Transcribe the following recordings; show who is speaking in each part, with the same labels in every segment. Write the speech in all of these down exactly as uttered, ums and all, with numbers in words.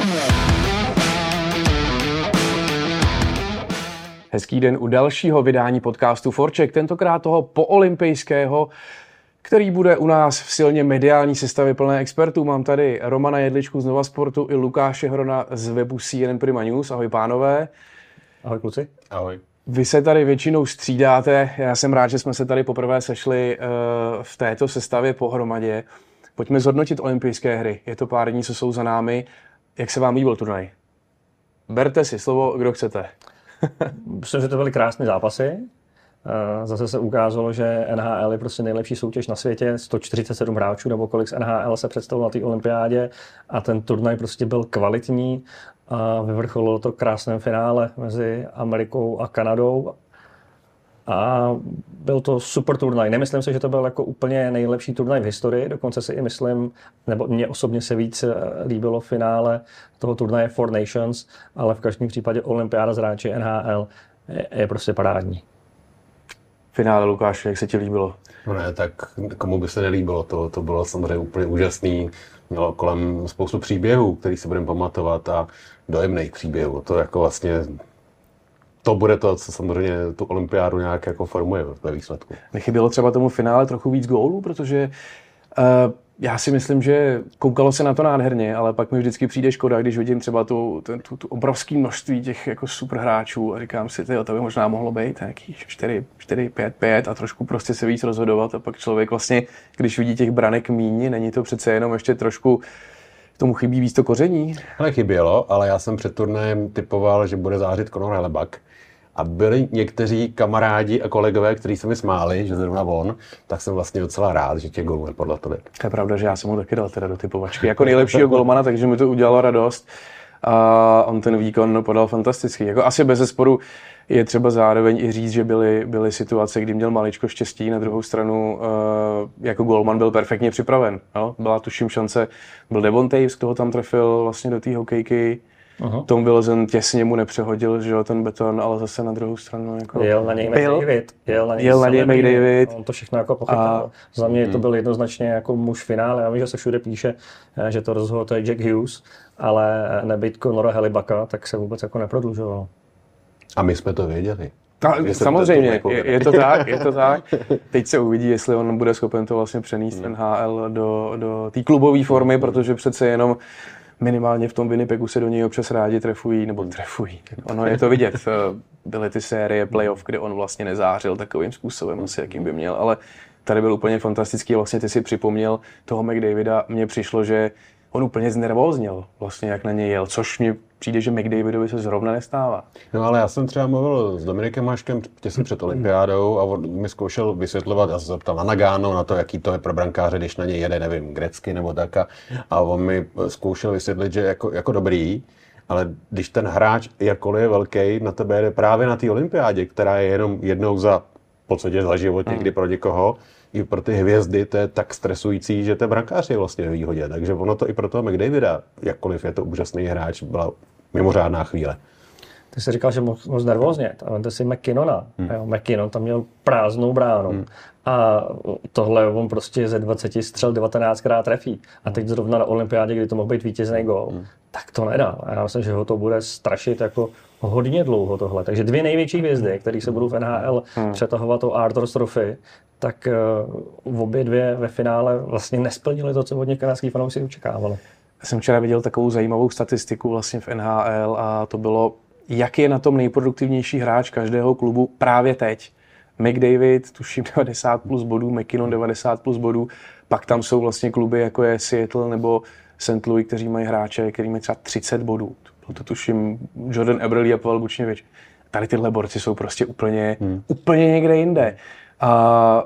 Speaker 1: Hezký den u dalšího vydání podcastu Forček, tentokrát toho poolympijského, který bude u nás v silně mediální sestavě plné expertů. Mám tady Romana Jedličku z Nova Sportu i Lukáše Hrona z webu C N N Prima News. Ahoj pánové.
Speaker 2: Ahoj kluci.
Speaker 3: Ahoj.
Speaker 1: Vy se tady většinou střídáte. Já jsem rád, že jsme se tady poprvé sešli v této sestavě pohromadě. Pojďme zhodnotit olympijské hry. Je to pár dní, co jsou za námi. Jak se vám líbil turnaj? Berte si slovo, kdo chcete.
Speaker 2: Myslím, že to byly krásné zápasy. Zase se ukázalo, že N H L je prostě nejlepší soutěž na světě. sto čtyřicet sedm hráčů nebo kolik z N H L se představilo na té olympiádě a ten turnaj prostě byl kvalitní a vyvrcholilo to krásném finále mezi Amerikou a Kanadou. A byl to super turnaj. Nemyslím si, že to byl jako úplně nejlepší turnaj v historii, dokonce si i myslím, nebo mně osobně se víc líbilo finále toho turnaje Four Nations, ale v každém případě olympiáda z hráči N H L je, je prostě parádní.
Speaker 1: Finále, Lukáši, jak se ti líbilo?
Speaker 3: No ne, tak komu by se nelíbilo, to, to bylo samozřejmě úplně úžasný. Mělo kolem spoustu příběhů, který si budeme pamatovat a dojemných příběhů. To jako vlastně, to bude to, co samozřejmě tu olympiádu nějak jako formuje ve výsledku.
Speaker 1: Nechybělo třeba tomu finále trochu víc gólů, protože uh, já si myslím, že koukalo se na to nádherně, ale pak mi vždycky přijde škoda, když vidím třeba tu, tu, tu, tu obrovské množství těch jako super hráčů a říkám si, tyjo, to by možná mohlo být nějaký čtyři, čtyři, pět, pět a trošku prostě se víc rozhodovat a pak člověk vlastně, když vidí těch branek míň, není to přece jenom ještě trošku, tomu chybí víc to koření?
Speaker 3: Ale chybělo, ale já jsem před turnajem typoval, že bude zářit Conor Hellebuyck. A byli někteří kamarádi a kolegové, kteří se mi smáli, že zrovna on, tak jsem vlastně docela rád, že těch gólů nepodle tolik.
Speaker 1: To je pravda, že já jsem ho taky dal teda do typovačky jako nejlepšího golmana, takže mi to udělalo radost. A on ten výkon podal fantasticky. Jako asi bezesporu je třeba zároveň i říct, že byly, byly situace, kdy měl maličko štěstí, na druhou stranu jako golman byl perfektně připraven. No? Byla tuším šance, byl Devon Toews, kdo ho tam trefil vlastně do té hokejky. Uh-huh. Tom Wilson těsně mu nepřehodil, že jo, ten beton, ale zase na druhou stranu jako...
Speaker 2: Jel na něj McDavid. Jel na něj,
Speaker 1: jel na něj McDavid.
Speaker 2: On to všechno jako pochytal. A... Za mě to byl jednoznačně jako muž finále. Já vím, že se všude píše, že to rozhodl to je Jack Hughes, ale nebyt Conora Hellebucka, tak se vůbec jako neprodlužoval.
Speaker 3: A my jsme to věděli.
Speaker 1: Ta, samozřejmě, to je, je to tak, je to tak. Teď se uvidí, jestli on bude schopen to vlastně přenést N H L do, do té klubové formy, protože přece jenom minimálně v tom Winnipegu se do něj občas rádi trefují, nebo trefují. Ono je to vidět. Byly ty série playoff, kde on vlastně nezářil takovým způsobem, asi jakým by měl, ale tady byl úplně fantastický. Vlastně ty si připomněl toho McDavida. Mně přišlo, že on úplně znervózněl, vlastně jak na něj jel, což mi přijde, že McDavidovi se zrovna nestává.
Speaker 3: No ale já jsem třeba mluvil s Dominikem Haškem těsně před olympiádou a on mi zkoušel vysvětlovat, já jsem se ptal na Nagano, na to, jaký to je pro brankáře, když na něj jede, nevím, grecky nebo tak a, a on mi zkoušel vysvětlit, že jako, jako dobrý, ale když ten hráč, jakkoliv je velký, na tebe jede právě na té olympiádě, která je jenom jednou za, v podstatě za život někdy pro někoho, i pro ty hvězdy, to je tak stresující, že ten brankář je vlastně ve výhodě. Takže ono to i pro toho McDavida, jakkoliv je to úžasný hráč, byla mimořádná chvíle.
Speaker 2: Ty jsi říkal, že moc nervóznět. A vemte si McKinnona. Hmm. McKinnon tam měl prázdnou bránu. Hmm. A tohle on prostě ze dvaceti střel devatenáctkrát trefí. A teď zrovna na olympiádě, kdy to mohl být vítězný gól, hmm. tak to nedá. A já myslím, že ho to bude strašit jako hodně dlouho tohle. Takže dvě největší hvězdy, které se budou v N H L hmm. přetahovat o Arthur's Trophy, tak uh, obě dvě ve finále vlastně nesplnily to, co od nich kanadský fanoušci očekávali.
Speaker 1: Já jsem včera viděl takovou zajímavou statistiku vlastně v N H L a to bylo, jak je na tom nejproduktivnější hráč každého klubu právě teď. McDavid, tuším devadesát plus bodů, McKinnon devadesát plus bodů, pak tam jsou vlastně kluby jako je Seattle nebo Saint Louis, kteří mají hráče, který mají třeba třicet bodů. Bylo to tuším Jordan Eberle a Pavel Buchnevich. Tady tyhle borci jsou prostě úplně, hmm. úplně někde jinde. A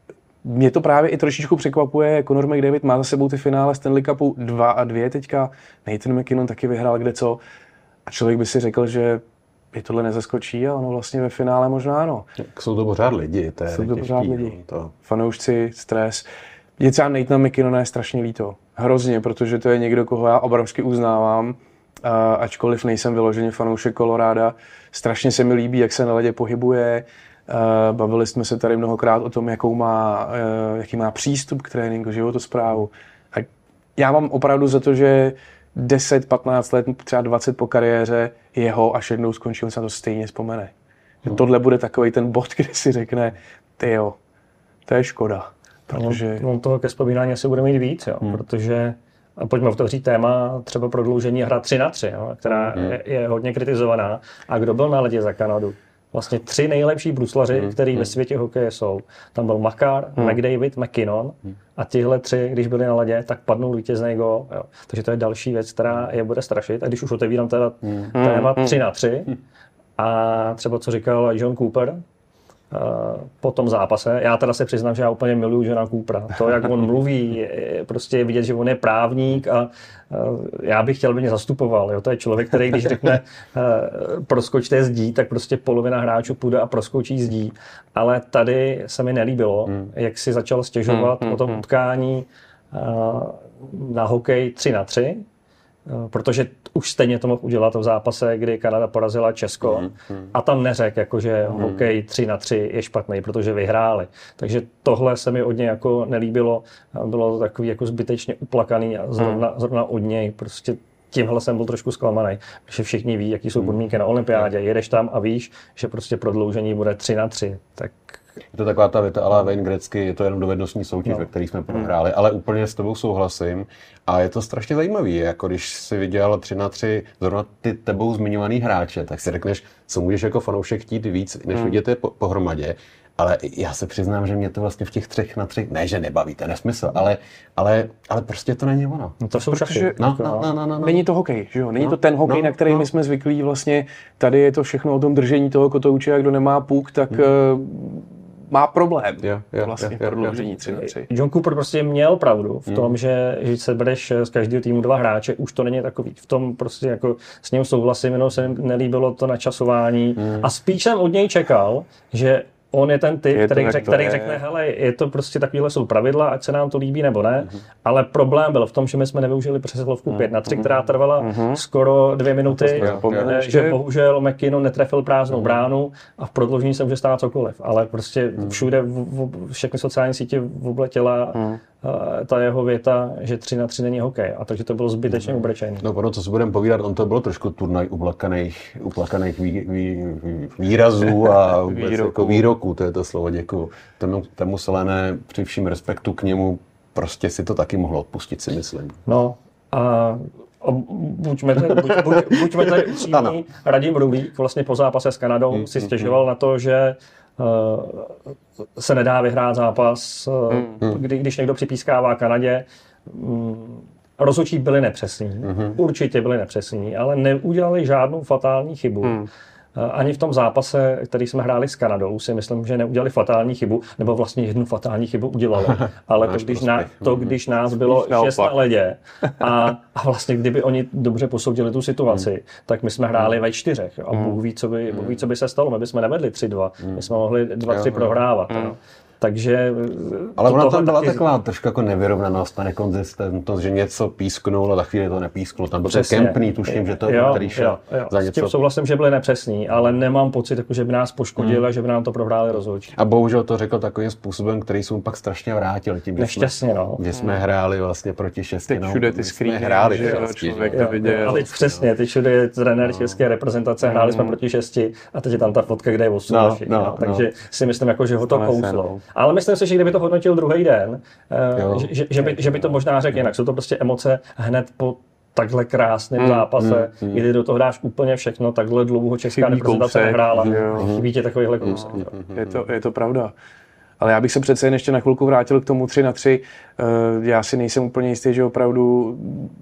Speaker 1: mě to právě i trošičku překvapuje, Conor McDavid má za sebou ty finále Stanley Cupu dva a dvě teďka, Nathan McKinnon taky vyhrál kdeco a člověk by si řekl, že je tohle nezaskočí a ono vlastně ve finále možná ano.
Speaker 3: Jsou to pořád lidi, to je
Speaker 1: Jsou to
Speaker 3: těžký,
Speaker 1: pořád lidi,
Speaker 3: to... fanoušci,
Speaker 1: stres. Je třeba Nathana McKinnona je strašně líto, hrozně, protože to je někdo, koho já obrovsky uznávám, a ačkoliv nejsem vyloženě fanoušek Colorada, strašně se mi líbí, jak se na ledě pohybuje. Uh, bavili jsme se tady mnohokrát o tom, jakou má, uh, jaký má přístup k tréninku, životosprávu. A já mám opravdu za to, že deset patnáct let, třeba dvacet po kariéře jeho, až jednou skončí, on se na to stejně vzpomene. Že tohle bude takový ten bod, kde si řekne, tyjo, to je škoda. Protože...
Speaker 2: On, on toho ke vzpomínání asi bude mít víc, jo, hmm. protože a pojďme otevřít téma třeba prodloužení hra tři na tři, jo, která hmm. je, je hodně kritizovaná. A kdo byl na ledě za Kanadu? Vlastně tři nejlepší bruslaři, hmm. který hmm. ve světě hokeje jsou. Tam byl Makar, hmm. McDavid, McKinnon hmm. a tihle tři, když byli na ledě, tak padnul vítězný gól. Jo. Takže to je další věc, která je bude strašit. A když už otevírám teda hmm. téma tři na tři a třeba co říkal John Cooper, po tom zápase. Já teda se přiznám, že já úplně miluju Johna Coopera. To, jak on mluví, je prostě vidět, že on je právník a já bych chtěl, aby mě zastupoval. Jo? To je člověk, který když řekne proskočte zdí, tak prostě polovina hráčů půjde a proskočí zdí. Ale tady se mi nelíbilo, hmm. jak si začal stěžovat hmm. o tom utkání na hokej tři na tři. Protože už stejně to mohl udělat v zápase, kdy Kanada porazila Česko mm, mm. a tam neřekl, jako, že mm. hokej tři na tři je špatný, protože vyhráli. Takže tohle se mi od něj jako nelíbilo. Bylo to takový jako zbytečně uplakaný a zrovna, mm. zrovna od něj. Prostě tímhle jsem byl trošku zklamaný, protože všichni ví, jaký jsou podmínky na olympiádě. Jedeš tam a víš, že prostě prodloužení bude tři na tři. Tak
Speaker 3: je to taková ta věta, ale Wayne Gretzky, je to jenom dovednostní soutěž, no. ve který jsme prohráli, mm. ale úplně s tebou souhlasím a je to strašně zajímavý, jako když si viděl tři na tři zrovna ty tebou zmiňovaný hráče, tak si řekneš, co můžeš jako fanoušek chtít víc, než mm. vidět je po, pohromadě, ale já se přiznám, že mě to vlastně v těch třech na tři, ne, že nebaví, to je nesmysl, ale, ale, ale prostě to není ono.
Speaker 2: No to jsou
Speaker 1: protože
Speaker 3: no, no, no, no, no.
Speaker 1: Není to hokej, že jo? Není
Speaker 3: no,
Speaker 1: to ten hokej,
Speaker 3: no,
Speaker 1: na který
Speaker 3: no.
Speaker 1: my jsme zvyklí vlastně, tady je to všechno o tom držení toho kotouče a kdo nemá puk, tak hmm. má problém
Speaker 3: yeah, yeah,
Speaker 1: vlastně
Speaker 3: yeah, yeah,
Speaker 1: prodloužení tři na tři.
Speaker 2: John Cooper prostě měl pravdu v tom, mm. že, že se bereš z každého týmu dva hráče, už to není takový. V tom prostě jako s ním souhlasím, jenom se nelíbilo to načasování mm. a spíš jsem od něj čekal, že on je ten typ, je který, řek, který řekne, hele, je to prostě takovýhle jsou pravidla, ať se nám to líbí nebo ne, mm-hmm. ale problém byl v tom, že my jsme nevyužili přesilovku pět na tři, která trvala mm-hmm. skoro dvě minuty, no, že bohužel McKinnon netrefil prázdnou mm-hmm. bránu a v prodloužení se může stát cokoliv, ale prostě všude, v, v, všechny sociální sítě obletěla mm. ta jeho věta, že tři na tři není hokej, a takže to bylo zbytečně ubrečený.
Speaker 3: No, ono, co si budeme povídat, on to bylo trošku turnaj uplakaných, uplakaných vý, vý, výrazů a vůbec jako výroků, to je to slovo, děkuju. Tomu, tomu Selené, při vším respektu k němu, prostě si to taky mohlo odpustit, si myslím.
Speaker 2: No a buďme tady, buď, buď, buďme tady upřímní, Radim Rulík vlastně po zápase s Kanadou mm, si stěžoval mm, na to, že uh, se nedá vyhrát zápas, uh, mm, kdy, když někdo připískává Kanadě. Um, rozhodčí byli nepřesní, mm, určitě byli nepřesní, ale neudělali žádnou fatální chybu. Mm. Ani v tom zápase, který jsme hráli s Kanadou, si myslím, že neudělali fatální chybu, nebo vlastně jednu fatální chybu udělali. Ale to, když, na, to, když nás bylo šest na ledě a, a vlastně kdyby oni dobře posoudili tu situaci, mm. tak my jsme hráli ve čtyřech a mm. Bůh ví, co by, Bůh ví, co by se stalo. My bychom nevedli tři dva, mm. my jsme mohli dva tři prohrávat. Mm. No. Takže...
Speaker 3: Ale ona tam byla taky... taková trošku jako nevyrovnanost a nekonzistentnost, že něco písknul a za chvíli to nepísknul. Tam byl ten Kempný, tuším, že to
Speaker 2: jo,
Speaker 3: který šel
Speaker 2: jo, jo.
Speaker 3: za něco.
Speaker 2: S tím souhlasím, že byli nepřesní, ale nemám pocit, jako, že by nás poškodili hmm. a že by nám to prohráli rozhodčí.
Speaker 3: A bohužel to řekl takovým způsobem, který jsem pak strašně vrátil. Tím, že
Speaker 2: Nešťastně,
Speaker 3: jsme,
Speaker 2: no.
Speaker 3: Že jsme hráli vlastně proti šesti.
Speaker 1: Teď všude ty screeny,
Speaker 3: hráli,
Speaker 1: že člověk to viděl.
Speaker 2: A teď přesně, teď všude je trenér české reprezentace, hráli jsme proti šesti a teď je tam ta fotka, kde je osm. Takže si myslím, že ho to kouslo. Ale myslím si, že kdyby to hodnotil druhý den, jo, že, že, by, že by to možná řekl jinak. Jsou to prostě emoce hned po takhle krásném mm, zápase, mm, mm. kdy do toho dáš úplně všechno, takhle dlouho česká reprezentace nehrála. Chybí tě takovýhle kousek.
Speaker 1: Mm, je, to, je to pravda. Ale já bych se přece jen ještě na chvilku vrátil k tomu tři na tři. Já si nejsem úplně jistý, že opravdu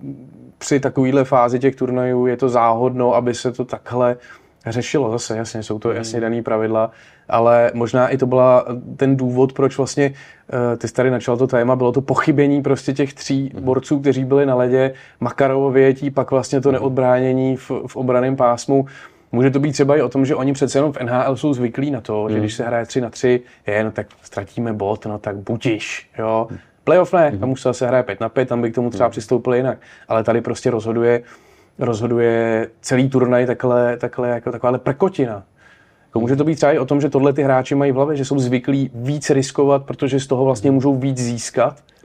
Speaker 1: při takovýhle fázi těch turnajů je to záhodno, aby se to takhle řešilo. Zase jasně, jsou to jasně daný pravidla, ale možná i to byla ten důvod, proč vlastně ty jsi tady načal to téma, bylo to pochybení prostě těch tří borců, kteří byli na ledě, Makarovo vyjetí, pak vlastně to neodbránění v, v obraném pásmu. Může to být třeba i o tom, že oni přece jenom v N H L jsou zvyklí na to, že když se hraje tři na tři, je, no tak ztratíme bod, no tak budiš, jo. Playoff ne, tam už se zase hraje pět na pět, tam by k tomu třeba přistoupili jinak, ale tady prostě rozhoduje rozhoduje celý turnaj takhle, takhle, jako takováhle prkotina. Jako může to být třeba i o tom, že tohle ty hráči mají v hlavě, že jsou zvyklí víc riskovat, protože z toho vlastně můžou víc získat?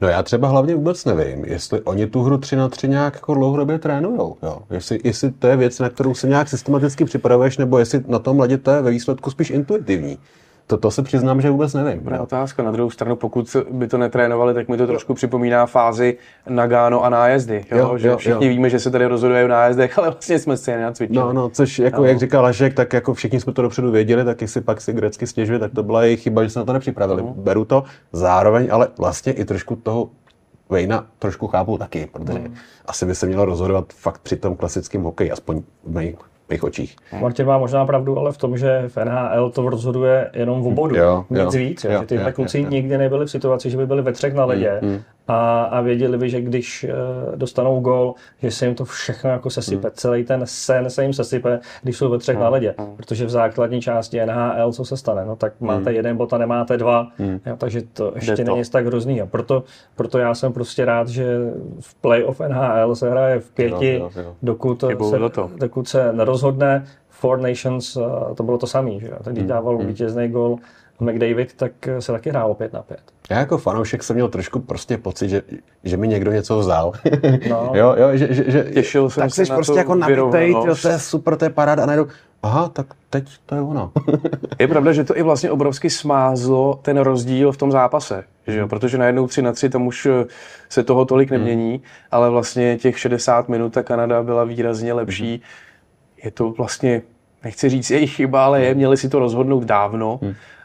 Speaker 3: No já třeba hlavně vůbec nevím, jestli oni tu hru tři na tři nějak jako dlouhodobě trénujou, jo. Jestli, jestli to je věc, na kterou se nějak systematicky připravuješ, nebo jestli na tom ladě to je ve výsledku spíš intuitivní. To, to se přiznám, že vůbec nevím.
Speaker 1: Dobrá otázka. Na druhou stranu, pokud by to netrénovali, tak mi to trošku připomíná fázi Nagano a nájezdy. Jo?
Speaker 3: Jo,
Speaker 1: že
Speaker 3: jo,
Speaker 1: všichni
Speaker 3: jo.
Speaker 1: víme, že se tady rozhoduje o nájezdech, ale vlastně jsme si je nenacvičili.
Speaker 3: No, no, což jako,
Speaker 1: No.
Speaker 3: jak říkal Lašek, tak jako všichni jsme to dopředu věděli, tak jestli pak si grecky stěžuje, tak to byla jejich chyba, že se na to nepřipravili.
Speaker 1: No.
Speaker 3: Beru to zároveň, ale vlastně i trošku toho Wayna trošku chápu taky, protože
Speaker 1: No.
Speaker 3: asi by se mělo rozhodovat fakt při tom klasickém hokeji, aspoň v mých, v mých očích.
Speaker 2: Martin má možná pravdu, ale v tom, že v N H L to rozhoduje jenom v bodu.
Speaker 3: Jo, jo.
Speaker 2: Nic víc, jo,
Speaker 3: Jo,
Speaker 2: že tyhle
Speaker 3: jo,
Speaker 2: kluci
Speaker 3: jo, jo.
Speaker 2: nikdy nebyli v situaci, že by byli ve třech na ledě
Speaker 3: Mm, mm.
Speaker 2: a, a věděli by, že když uh, dostanou gól, že se jim to všechno jako sesype.
Speaker 3: Mm.
Speaker 2: Celý ten sen se jim sesype, když jsou ve třech
Speaker 1: Mm,
Speaker 2: na ledě.
Speaker 1: mm.
Speaker 2: Protože v základní části N H L, co se stane? No tak máte
Speaker 3: Mm.
Speaker 2: jeden bod a nemáte dva,
Speaker 3: Mm.
Speaker 2: jo, takže to ještě
Speaker 1: to.
Speaker 2: není nic tak hrozný. A proto, proto já jsem prostě rád, že v playoff N H L se hraje v pěti,
Speaker 3: Jo, jo, jo.
Speaker 2: dokud
Speaker 1: Chybou
Speaker 2: se,
Speaker 1: do to.
Speaker 2: dokud se nerozhodne. Four Nations, uh, to bylo to samé, že jo? Tak když dával
Speaker 3: mm.
Speaker 2: vítězný gól McDavid, tak se taky hrálo pět na pět.
Speaker 3: Já jako fanoušek jsem měl trošku prostě pocit, že, že mi někdo něco vzal.
Speaker 2: No.
Speaker 3: jo, jo, že, že, že
Speaker 1: Těšil jsem
Speaker 3: tak
Speaker 1: se
Speaker 3: jsi
Speaker 1: na
Speaker 3: prostě
Speaker 1: tu
Speaker 3: jako nabitej,
Speaker 1: vyrovnanost.
Speaker 3: to je super, to je paráda a najednou, aha, tak teď to je ono.
Speaker 1: Je pravda, že to i vlastně obrovsky smázlo ten rozdíl v tom zápase, že jo? Protože najednou tři na tři tam už se toho tolik nemění, ale vlastně těch šedesát minut ta Kanada byla výrazně lepší. Je to vlastně, nechci říct jejich chyba, ale je, měli si to rozhodnout dávno.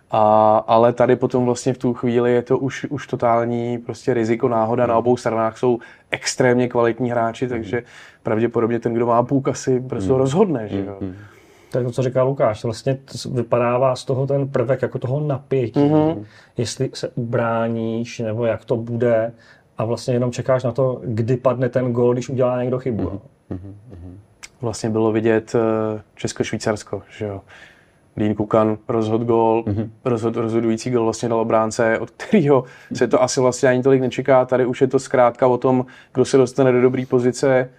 Speaker 1: A, ale tady potom vlastně v tu chvíli je to už, už totální prostě riziko, náhoda. Na obou stranách jsou extrémně kvalitní hráči, takže pravděpodobně ten, kdo má půk, asi prostě rozhodne, že jo?
Speaker 2: To je to, co říká Lukáš. Vlastně to vypadává z toho ten prvek jako toho napětí. Mm-hmm. Jestli se ubráníš, nebo jak to bude. A vlastně jenom čekáš na to, kdy padne ten gól, když udělá někdo chybu. Mm-hmm.
Speaker 1: Vlastně bylo vidět Česko-Švýcarsko, že jo. Dean Kukan rozhodl gól, mm-hmm. rozhod, rozhodující gól vlastně dal obránce, od kterého se to asi vlastně ani tolik nečeká. Tady už je to zkrátka o tom, kdo se dostane do dobré pozice,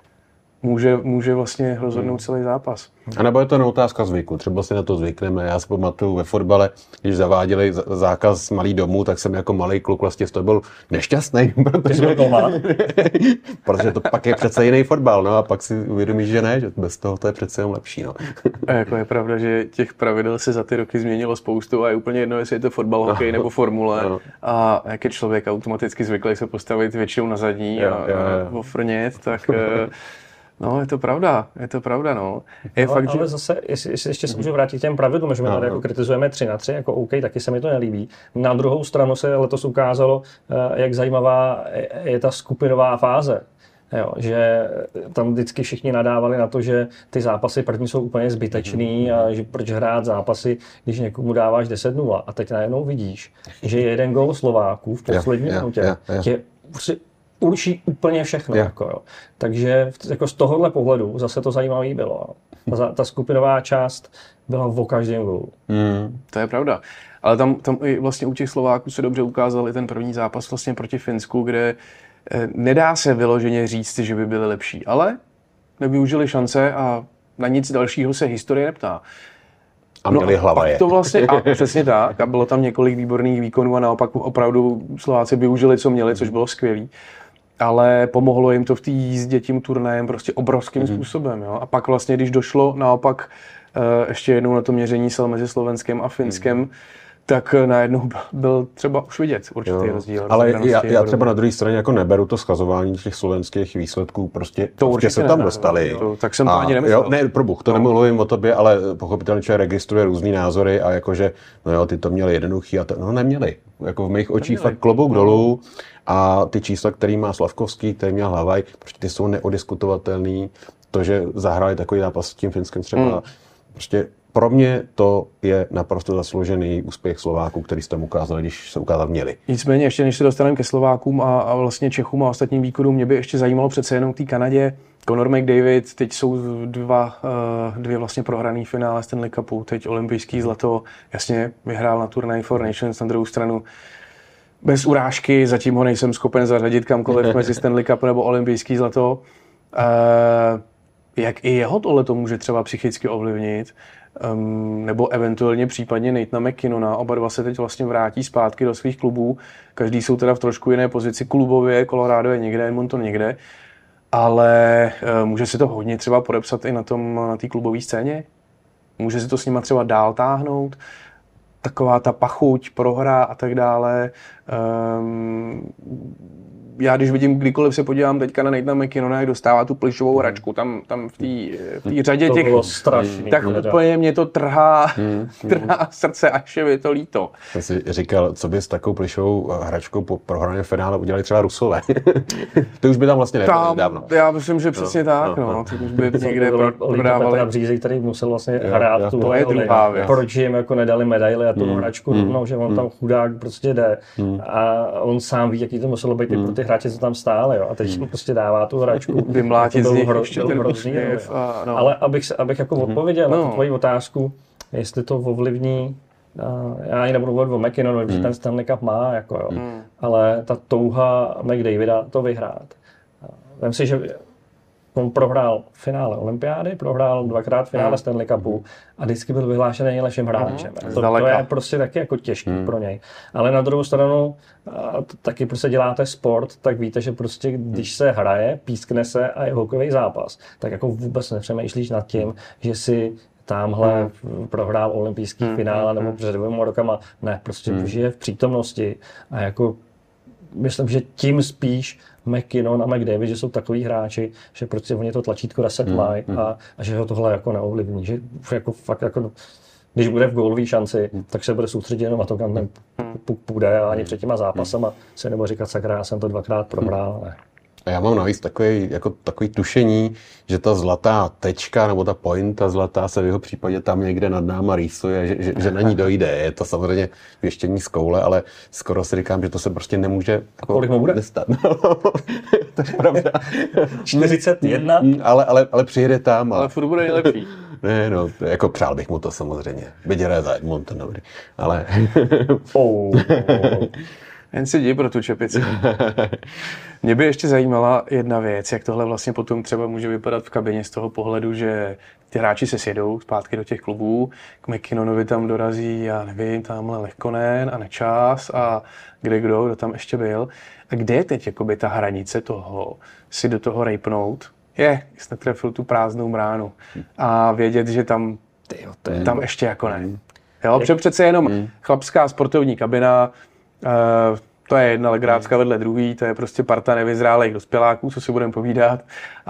Speaker 1: může, může vlastně rozhodnout celý zápas.
Speaker 3: A nebo je to otázka zvyku, třeba si na to zvykneme. Já si pamatuju ve fotbale, když zaváděli zákaz malý domů, tak jsem jako malý kluk vlastně z toho byl nešťastný, protože, protože to pak je přece jiný fotbal, no a pak si uvědomíš, že ne, že bez toho to je přece jen lepší. No.
Speaker 1: A jako je pravda, že těch pravidel se za ty roky změnilo spoustu a je úplně jedno, jestli je to fotbal, hokej nebo formule.
Speaker 3: No.
Speaker 1: A jak je člověk automaticky zvyklý se postavit většinou na zadní
Speaker 3: Jo,
Speaker 1: a,
Speaker 3: jo,
Speaker 1: a
Speaker 3: jo.
Speaker 1: ofrnět, tak no, je to pravda, je to pravda, no. Je
Speaker 2: ale,
Speaker 1: fakt,
Speaker 2: ale
Speaker 1: že...
Speaker 2: zase, jestli, jestli ještě se můžu vrátit k těm pravidlům, že my
Speaker 3: No,
Speaker 2: tady
Speaker 3: no.
Speaker 2: jako kritizujeme tři na tři, jako OK, taky se mi to nelíbí. Na druhou stranu se letos ukázalo, jak zajímavá je ta skupinová fáze. Jo, že tam vždycky všichni nadávali na to, že ty zápasy první jsou úplně zbytečný a že proč hrát zápasy, když někomu dáváš deset nula. A teď najednou vidíš, že jeden gól Slováků v poslední
Speaker 3: Jo, jo,
Speaker 2: minutě
Speaker 3: jo, jo.
Speaker 2: tě prostě určí úplně všechno.
Speaker 3: Jo.
Speaker 2: Jako, jo. Takže jako z tohohle pohledu zase to zajímavé bylo. Ta, ta skupinová část byla o každém gólu.
Speaker 3: Mm.
Speaker 1: To je pravda. Ale tam, tam i vlastně u těch Slováků se dobře ukázal i ten první zápas vlastně proti Finsku, kde eh, nedá se vyloženě říct, že by byli lepší, ale nevyužili šance a na nic dalšího se historie neptá.
Speaker 3: A měli
Speaker 1: no,
Speaker 3: hlava
Speaker 1: pak
Speaker 3: je.
Speaker 1: to vlastně, a přesně tak, a bylo tam několik výborných výkonů a naopak opravdu Slováci využili, co měli, což bylo skvělý. Ale pomohlo jim to v té jízdě tím turnajem prostě obrovským mm. způsobem. Jo? A pak vlastně, když došlo naopak uh, ještě jednou na to měření sil mezi Slovenskem a Finskem, mm. tak najednou byl třeba už vidět určitý
Speaker 3: Jo.
Speaker 1: rozdíl.
Speaker 3: Ale já, já třeba na druhé straně jako neberu to schazování těch slovenských výsledků, prostě,
Speaker 1: To
Speaker 3: prostě se
Speaker 1: určitě
Speaker 3: tam
Speaker 1: ne,
Speaker 3: dostali.
Speaker 1: to- tak jsem to
Speaker 3: A
Speaker 1: ani nemyslel.
Speaker 3: Jo, ne, pro Bůh, to
Speaker 1: No.
Speaker 3: nemluvím o tobě, ale pochopitelně člověk registruje různý názory a jakože, no jo, ty to měli jednoduchý a to, no neměli. Jako v mých očích fakt klobouk dolů a ty čísla, který má Slavkovský, který měl Hlavaj, prostě ty jsou neodiskutovatelný. To, že zahráli takový zápas s tím Finskem třeba,
Speaker 1: Mm.
Speaker 3: prostě pro mě to je naprosto zasloužený úspěch Slováků, který jste mu ukázali, když se ukázat měli.
Speaker 1: Nicméně ještě než se dostaneme ke Slovákům a, a vlastně Čechům a ostatním výkonům, mě by ještě zajímalo přece jenom k té Kanadě. Conor McDavid, teď jsou dva, uh, dvě vlastně prohraný finále Stanley Cupu, teď olympijský zlato, jasně vyhrál na turnaj Four Nations, na druhou stranu bez urážky, zatím ho nejsem schopen zařadit kamkoliv mezi Stanley Cup nebo olympijský zlato. Uh, jak i jeho tohle to může třeba psychicky ovlivnit, um, nebo eventuálně případně Nathana McKinnona. Oba dva se teď vlastně vrátí zpátky do svých klubů. Každý jsou teda v trošku jiné pozici klubově, Colorado je někde, Edmonton někde, ale uh, může si to hodně třeba podepsat i na tom, na té klubové scéně. Může si to s nima třeba dál táhnout. Taková ta pachuť, prohra a tak dále. Um, já když vidím, kdykoliv se podívám teďka na Nathana McKinnona, jak dostává tu plišovou hračku tam, tam v té v řadě
Speaker 2: to
Speaker 1: těch...
Speaker 2: bylo strašný.
Speaker 1: Tak úplně mě to trhá, hmm, trhá srdce, až je mi to líto.
Speaker 3: Já si říkal, co by s takovou plišovou hračkou po prohraném finále udělali třeba Rusové. To už by tam vlastně nebylo dávno.
Speaker 1: Já myslím, že přesně no, tak. No, no. To už by někde prodávali.
Speaker 2: Petra Břízy, který musel vlastně hrát tu
Speaker 1: roli.
Speaker 2: Proč jim jako nedali medaily a tu hmm. hračku hmm. rovnou, že on tam chudák prostě jde. Hmm. A on sám ví, jaký to muselo být hmm. pro ty hráče, co tam stáli. Jo. A teď hmm. prostě dává tu hračku.
Speaker 1: Vymlátit z nich ještě ten
Speaker 2: hrozný. Ale abych, abych jako odpověděl na tu tvoji otázku, jestli to ovlivní, já ji nebudu mluvit o McKinnonovi, protože ten Stanley Cup má, jako jo. Hmm. Ale ta touha McDavida to vyhrát. Vem si, že on prohrál finále olympiády, prohrál dvakrát finále hmm. Stanley Cupu a vždycky byl vyhlášený nejlepším hráčem. Hmm. To, to je prostě taky jako těžký hmm. pro něj. Ale na druhou stranu, taky prostě děláte sport, tak víte, že prostě když se hraje, pískne se a je hokejový zápas, tak jako vůbec nepřemýšlíš nad tím, že si tamhle hmm. prohrál olympijský hmm. finále nebo před dvěma rokama. Ne, prostě hmm. žije v přítomnosti a jako myslím, že tím spíš McKinnon a McDavid, že jsou takový hráči, že prostě oni to tlačítko reset mají mm, mm. a, a že ho tohle jako neovlivní. Že jako fakt jako, když bude v gólové šanci, mm. tak se bude soustředit jenom na to, kam ten puk půjde a ani před těma zápasama se nebo říkat, sakra, já jsem to dvakrát prohrál. Ne.
Speaker 3: A já mám navíc takový, jako takový tušení, že ta zlatá tečka nebo ta pointa zlatá se v jeho případě tam někde nad náma rýsuje, že, že, že na ní dojde. Je to samozřejmě věštění z koule, ale skoro si říkám, že to se prostě nemůže jako
Speaker 2: kolik mu bude?
Speaker 3: Nestat. No, to je pravda.
Speaker 2: čtyřicet jedna?
Speaker 3: ale, ale, ale přijede tam. A...
Speaker 1: Ale furt bude nejlepší.
Speaker 3: Ne, no, jako přál bych mu to samozřejmě. Byť hraje za Edmonton, dobrý. Ale...
Speaker 2: oh, oh.
Speaker 1: Jen si jdi pro tu čepici. Mě by ještě zajímala jedna věc, jak tohle vlastně potom třeba může vypadat v kabině z toho pohledu, že ty hráči se sjedou zpátky do těch klubů, k McKinnonovi tam dorazí, já nevím, tamhle Lehkonen a Nečas a kde kdo, kdo tam ještě byl. A kde je teď jakoby ta hranice toho, si do toho rejpnout? Je, jsi netrefil tu prázdnou bránu a vědět, že tam, tyjo, ten, tam ještě jako ne. Jo, protože přece jenom hmm. chlapská sportovní kabina, Uh, to je jedna legrácka hmm. vedle druhý, to je prostě parta nevyzrálých dospěláků, co si budeme povídat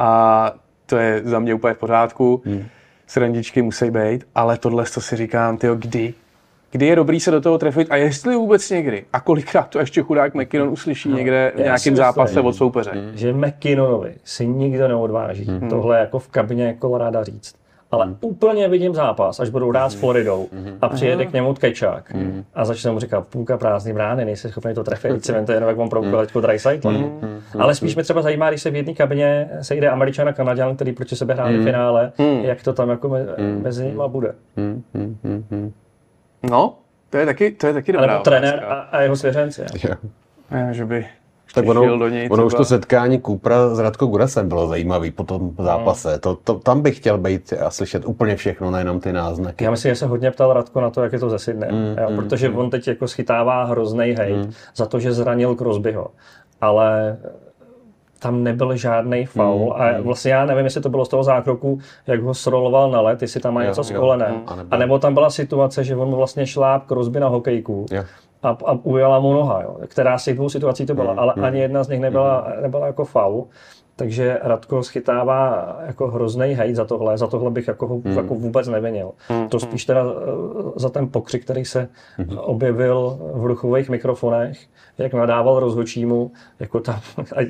Speaker 1: a to je za mě úplně v pořádku. Hmm. Srandičky musí být, ale tohle to si říkám, tyjo, kdy? Kdy je dobrý se do toho trefit a jestli vůbec někdy? A kolikrát to ještě chudák McKinnon uslyší no, někde v nějakém zápase od soupeře?
Speaker 2: Hmm. Že McKinnonovi si nikdo neodváží hmm. tohle jako v kabině Colorado říct. Ale hmm. úplně vidím zápas, až budou hrát s Floridou hmm. a přijede k němu Tkečák hmm. a začne mu říkat půlka prázdný brány, nejsi schopný to trefit, víc se jenom jak on proukal teďko Dreisaitl. Hmm. Ale spíš mi třeba zajímá, když se v jedné kabině sejde Američan a Kanaďan, který proti sebe hráli hmm. v finále, hmm. jak to tam jako me, hmm. mezi nimi bude.
Speaker 3: Hmm. Hmm.
Speaker 1: No, to je taky, to je taky dobrá.
Speaker 2: Nebo trenér a, a jeho svěřenci.
Speaker 1: Ja. Že by...
Speaker 3: Tak ono, do něj ono už to setkání Coopera s Radko Gudasem bylo zajímavý po tom zápase. No. To, to, tam bych chtěl být a slyšet úplně všechno, nejenom ty náznaky.
Speaker 2: Já myslím, že se hodně ptal Radko na to, jak je to ze Sydney. Mm, jo, mm, protože mm. on teď jako schytává hroznej hejt mm. za to, že zranil Crosbyho. Ale tam nebyl žádný faul mm, a vlastně já nevím, jestli to bylo z toho zákroku, jak ho sroloval na led, jestli tam má něco s kolenem. A nebo tam byla situace, že on vlastně šláp Crosby na hokejku. Jo. A, a ujela mu noha, jo, která z těch dvou situací to byla, mm, ale mm, ani jedna z nich nebyla, nebyla jako faul. Takže Radko schytává jako hroznej hejt za tohle, za tohle bych jako, mm. jako vůbec nevinil. Mm. To spíš teda za ten pokřik, který se mm. objevil v ruchových mikrofonech, jak nadával rozhodčímu, jako tam,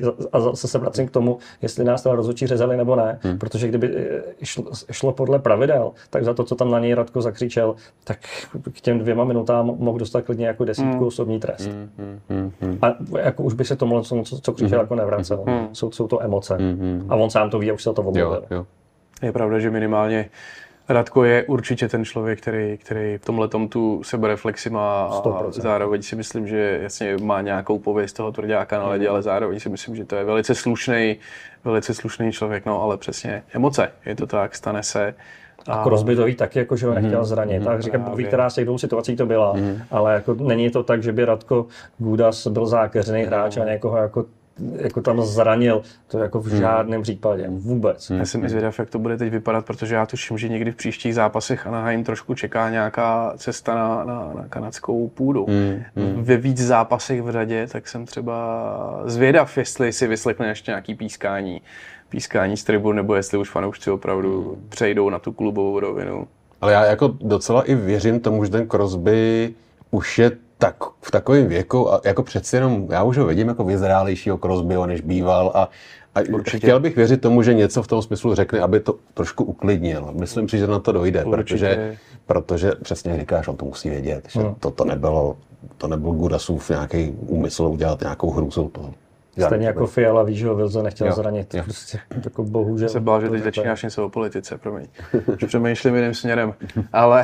Speaker 2: a zase se vracím k tomu, jestli nás teda rozhodčí řezali nebo ne, mm. protože kdyby šlo, šlo podle pravidel, tak za to, co tam na něj Radko zakřičel, tak k těm dvěma minutám mohl dostat klidně jako desítku mm. osobní trest. Mm. Mm. A jako už by se tomu, co, co křičel, mm. jako nevracel. Mm. Jsou, jsou to emoce. Mm-hmm. A on sám to ví a už se to odmluvil.
Speaker 1: Je pravda, že minimálně Radko je určitě ten člověk, který, který v tomhletom tu sebereflexi má a
Speaker 2: sto procent.
Speaker 1: zároveň si myslím, že jasně má nějakou pověst toho tvrďáka na ledě, mm. ale zároveň si myslím, že to je velice slušný, velice slušný člověk, no ale přesně emoce, je to tak, stane se.
Speaker 2: A Crosby to ví taky, jako, že ho nechtěl zranit. Mm, tak říkám, ví, která z těch dvou situací to byla, mm. ale jako není to tak, že by Radko Gudas byl zákeřný hráč a někoho jako jako tam zranil, to jako v žádném případě, vůbec.
Speaker 1: Já jsem i zvědav, jak to bude teď vypadat, protože já tuším, že někdy v příštích zápasech Anaheim trošku čeká nějaká cesta na, na, na kanadskou půdu. Mm, mm. Ve víc zápasech v řadě, tak jsem třeba zvědav, jestli si vyslechne ještě nějaký pískání, pískání z tribun, nebo jestli už fanoušci opravdu mm. přejdou na tu klubovou rovinu.
Speaker 3: Ale já jako docela i věřím tomu, že ten Crosby už je tak v takovém věku, a jako přeci jenom, já už ho vidím jako vyzrálejšího Crosbyho, než býval a, a chtěl bych věřit tomu, že něco v tom smyslu řekne, aby to trošku uklidnil. Myslím si, že na to dojde, protože, protože přesně říkáš, on to musí vědět, že no. to, to nebylo, to nebyl Gudasův nějaký úmysl udělat nějakou hrůzou toho.
Speaker 2: Stejně jako Fiala ví, že ho Wilson nechtěl jo, zranit. Jo. Prostě, jako bohužel.
Speaker 1: Se bál, že teď začínáš něco o politice, promiň. Už přemýšlím jiným směrem, ale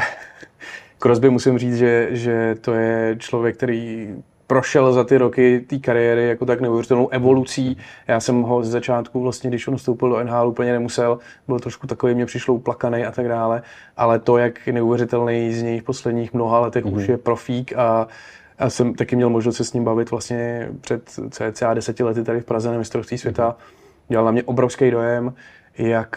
Speaker 1: Crosby musím říct, že, že to je člověk, který prošel za ty roky té kariéry jako tak neuvěřitelnou evolucí. Já jsem ho z začátku vlastně, když on vstoupil do N H L, úplně nemusel, byl trošku takový, mě přišlo uplakaný a tak dále, ale to, jak neuvěřitelný z něj v posledních mnoha letech mm-hmm. už je profík a já jsem taky měl možnost se s ním bavit vlastně před cca deseti lety tady v Praze na mistrovství světa. Dělal na mě obrovský dojem, jak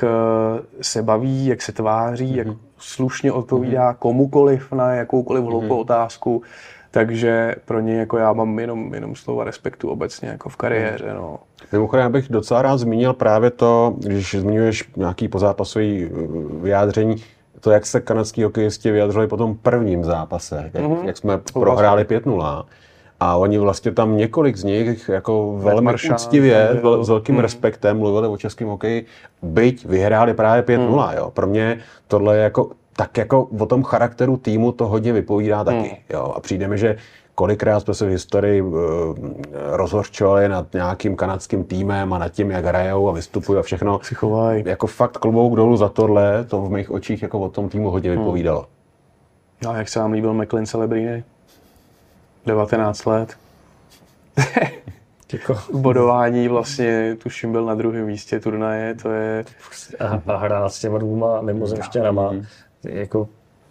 Speaker 1: se baví, jak se tváří, mm-hmm. jak slušně odpovídá komukoliv na jakoukoliv hloupou mm-hmm. otázku. Takže pro něj jako já mám jenom, jenom slova respektu obecně jako v kariéře. No.
Speaker 3: Mimochodem, já bych docela rád zmínil právě to, když zmiňuješ nějaký pozápasový vyjádření, to, jak se kanadský hokejisti vyjadřili po tom prvním zápase, jak, mm-hmm. jak jsme to prohráli pět nula. A oni vlastně tam několik z nich jako velmi úctivě, s velkým mm. respektem mluvili o českém hokeji, byť vyhráli právě pět nula. Mm. Jo. Pro mě tohle je jako, tak jako o tom charakteru týmu to hodně vypovídá taky. Mm. Jo. A přijde mi, že kolikrát jsme se v historii uh, rozhořčovali nad nějakým kanadským týmem a nad tím, jak hrajou a vystupují a všechno. Jako fakt klobouk dolů za tohle, to v mých očích jako o tom týmu hodně vypovídalo.
Speaker 1: Mm. A jak se vám líbil McLean Celebrini? devatenáct let. Bodování vlastně, tuším, byl na druhém místě turnaje, to je...
Speaker 2: A hrál s těma dvouma mimozemštěnama. Jako...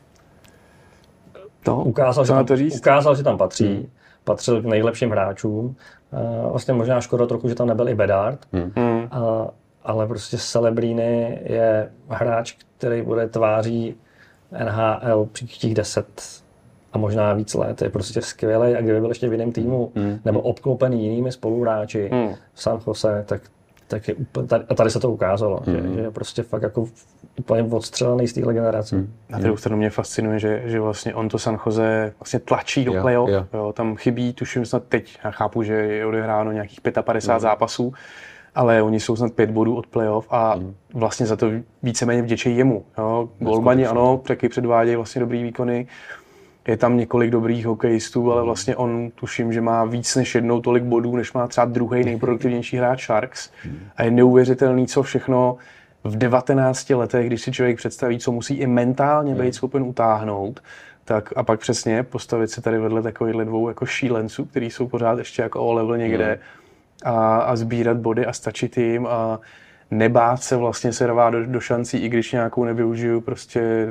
Speaker 1: To?
Speaker 2: Ukázal, že tam, ukázal, že tam patří. Hmm. Patřil k nejlepším hráčům. Vlastně možná škoda trochu, že tam nebyl i Bedard. Hmm. A, ale prostě Celebrini je hráč, který bude tváří N H L příštích deset a možná víc let, je prostě skvělý a kdyby byl ještě v jiném týmu, mm. nebo obklopený jinými spoluhráči mm. v San Jose, tak, tak je úplně, tady, a tady se to ukázalo, mm. že, že je prostě fakt jako úplně odstřelený z téhle generace. Mm.
Speaker 1: Na druhou stranu mě fascinuje, že, že vlastně on to San Jose vlastně tlačí do
Speaker 3: jo,
Speaker 1: playoff,
Speaker 3: jo.
Speaker 1: Jo, tam chybí, tuším snad teď, já chápu, že je odehráno nějakých padesát pět mm. zápasů, ale oni jsou snad pět bodů od playoff a mm. vlastně za to víceméně vděčí jemu. Golmani ano, taky předvádějí vlastně dobrý výkony. Je tam několik dobrých hokejistů, ale vlastně on tuším, že má víc než jednou tolik bodů, než má třeba druhý nejproduktivnější hráč Sharks. A je neuvěřitelný, co všechno v devatenácti letech, když si člověk představí, co musí i mentálně být schopen utáhnout, tak a pak přesně postavit se tady vedle takovýchhle dvou jako šílenců, kteří jsou pořád ještě jako o level někde a, a sbírat body a stačit jim a nebát se vlastně se rvát do, do šancí, i když nějakou nevyužiju, prostě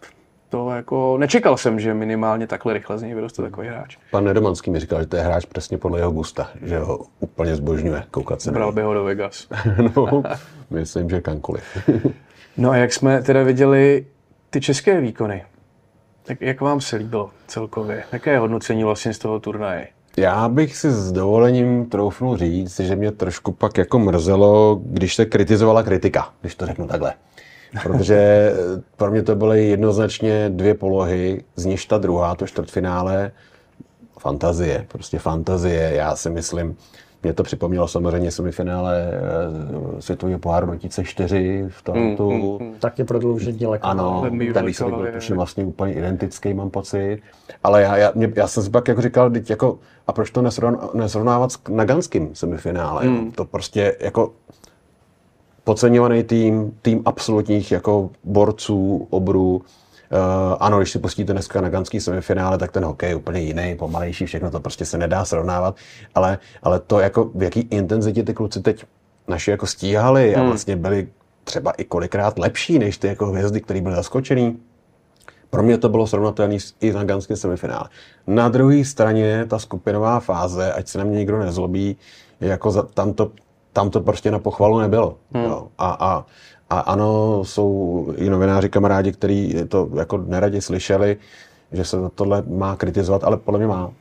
Speaker 1: to jako nečekal jsem, že minimálně takhle rychle z něj vyroste takový hráč.
Speaker 3: Pan Nedomanský mi říkal, že to je hráč přesně podle jeho gusta, že ho úplně zbožňuje koukat se.
Speaker 1: Bral by ho do Vegas.
Speaker 3: No, myslím, že kamkoliv.
Speaker 1: No a jak jsme teda viděli ty české výkony, tak jak vám se líbilo celkově? Jaké je hodnocení vlastně z toho turnaje?
Speaker 3: Já bych si s dovolením troufnul říct, že mě trošku pak jako mrzelo, když se kritizovala kritika, když to řeknu takhle. Protože pro mě to byly jednoznačně dvě polohy, z níž ta druhá, to čtvrtfinále, fantazie, prostě fantazie. Já si myslím, mě to připomnělo samozřejmě semifinále světového poháru dva tisíce čtyři v Torontu. Mm, mm, mm.
Speaker 2: Taky prodloužení leků.
Speaker 3: Ano, ten výsledek byl tuším vlastně úplně identický, mám pocit. Ale já, já, mě, já jsem si pak jako říkal, jako, a proč to nesrovnávat s naganským semifinále? Mm. To prostě jako podceňovaný tým, tým absolutních jako borců, obrů. Uh, ano, když si pustíte dneska na ganský semifinále, tak ten hokej je úplně jiný, pomalejší, všechno to prostě se nedá srovnávat, ale, ale to, jako v jaký intenzitě ty kluci teď naši jako stíhali a vlastně byli třeba i kolikrát lepší než ty jako hvězdy, které byly zaskočený. Pro mě to bylo srovnatelné i na ganském semifinále. Na druhé straně ta skupinová fáze, ať se na mě nikdo nezlobí, jako za, tam, to, tam to prostě na pochvalu nebylo. Hmm. Jo. A, a, a ano, jsou i novináři, kamarádi, kteří to jako neradi slyšeli, že se tohle má kritizovat, ale podle mě má.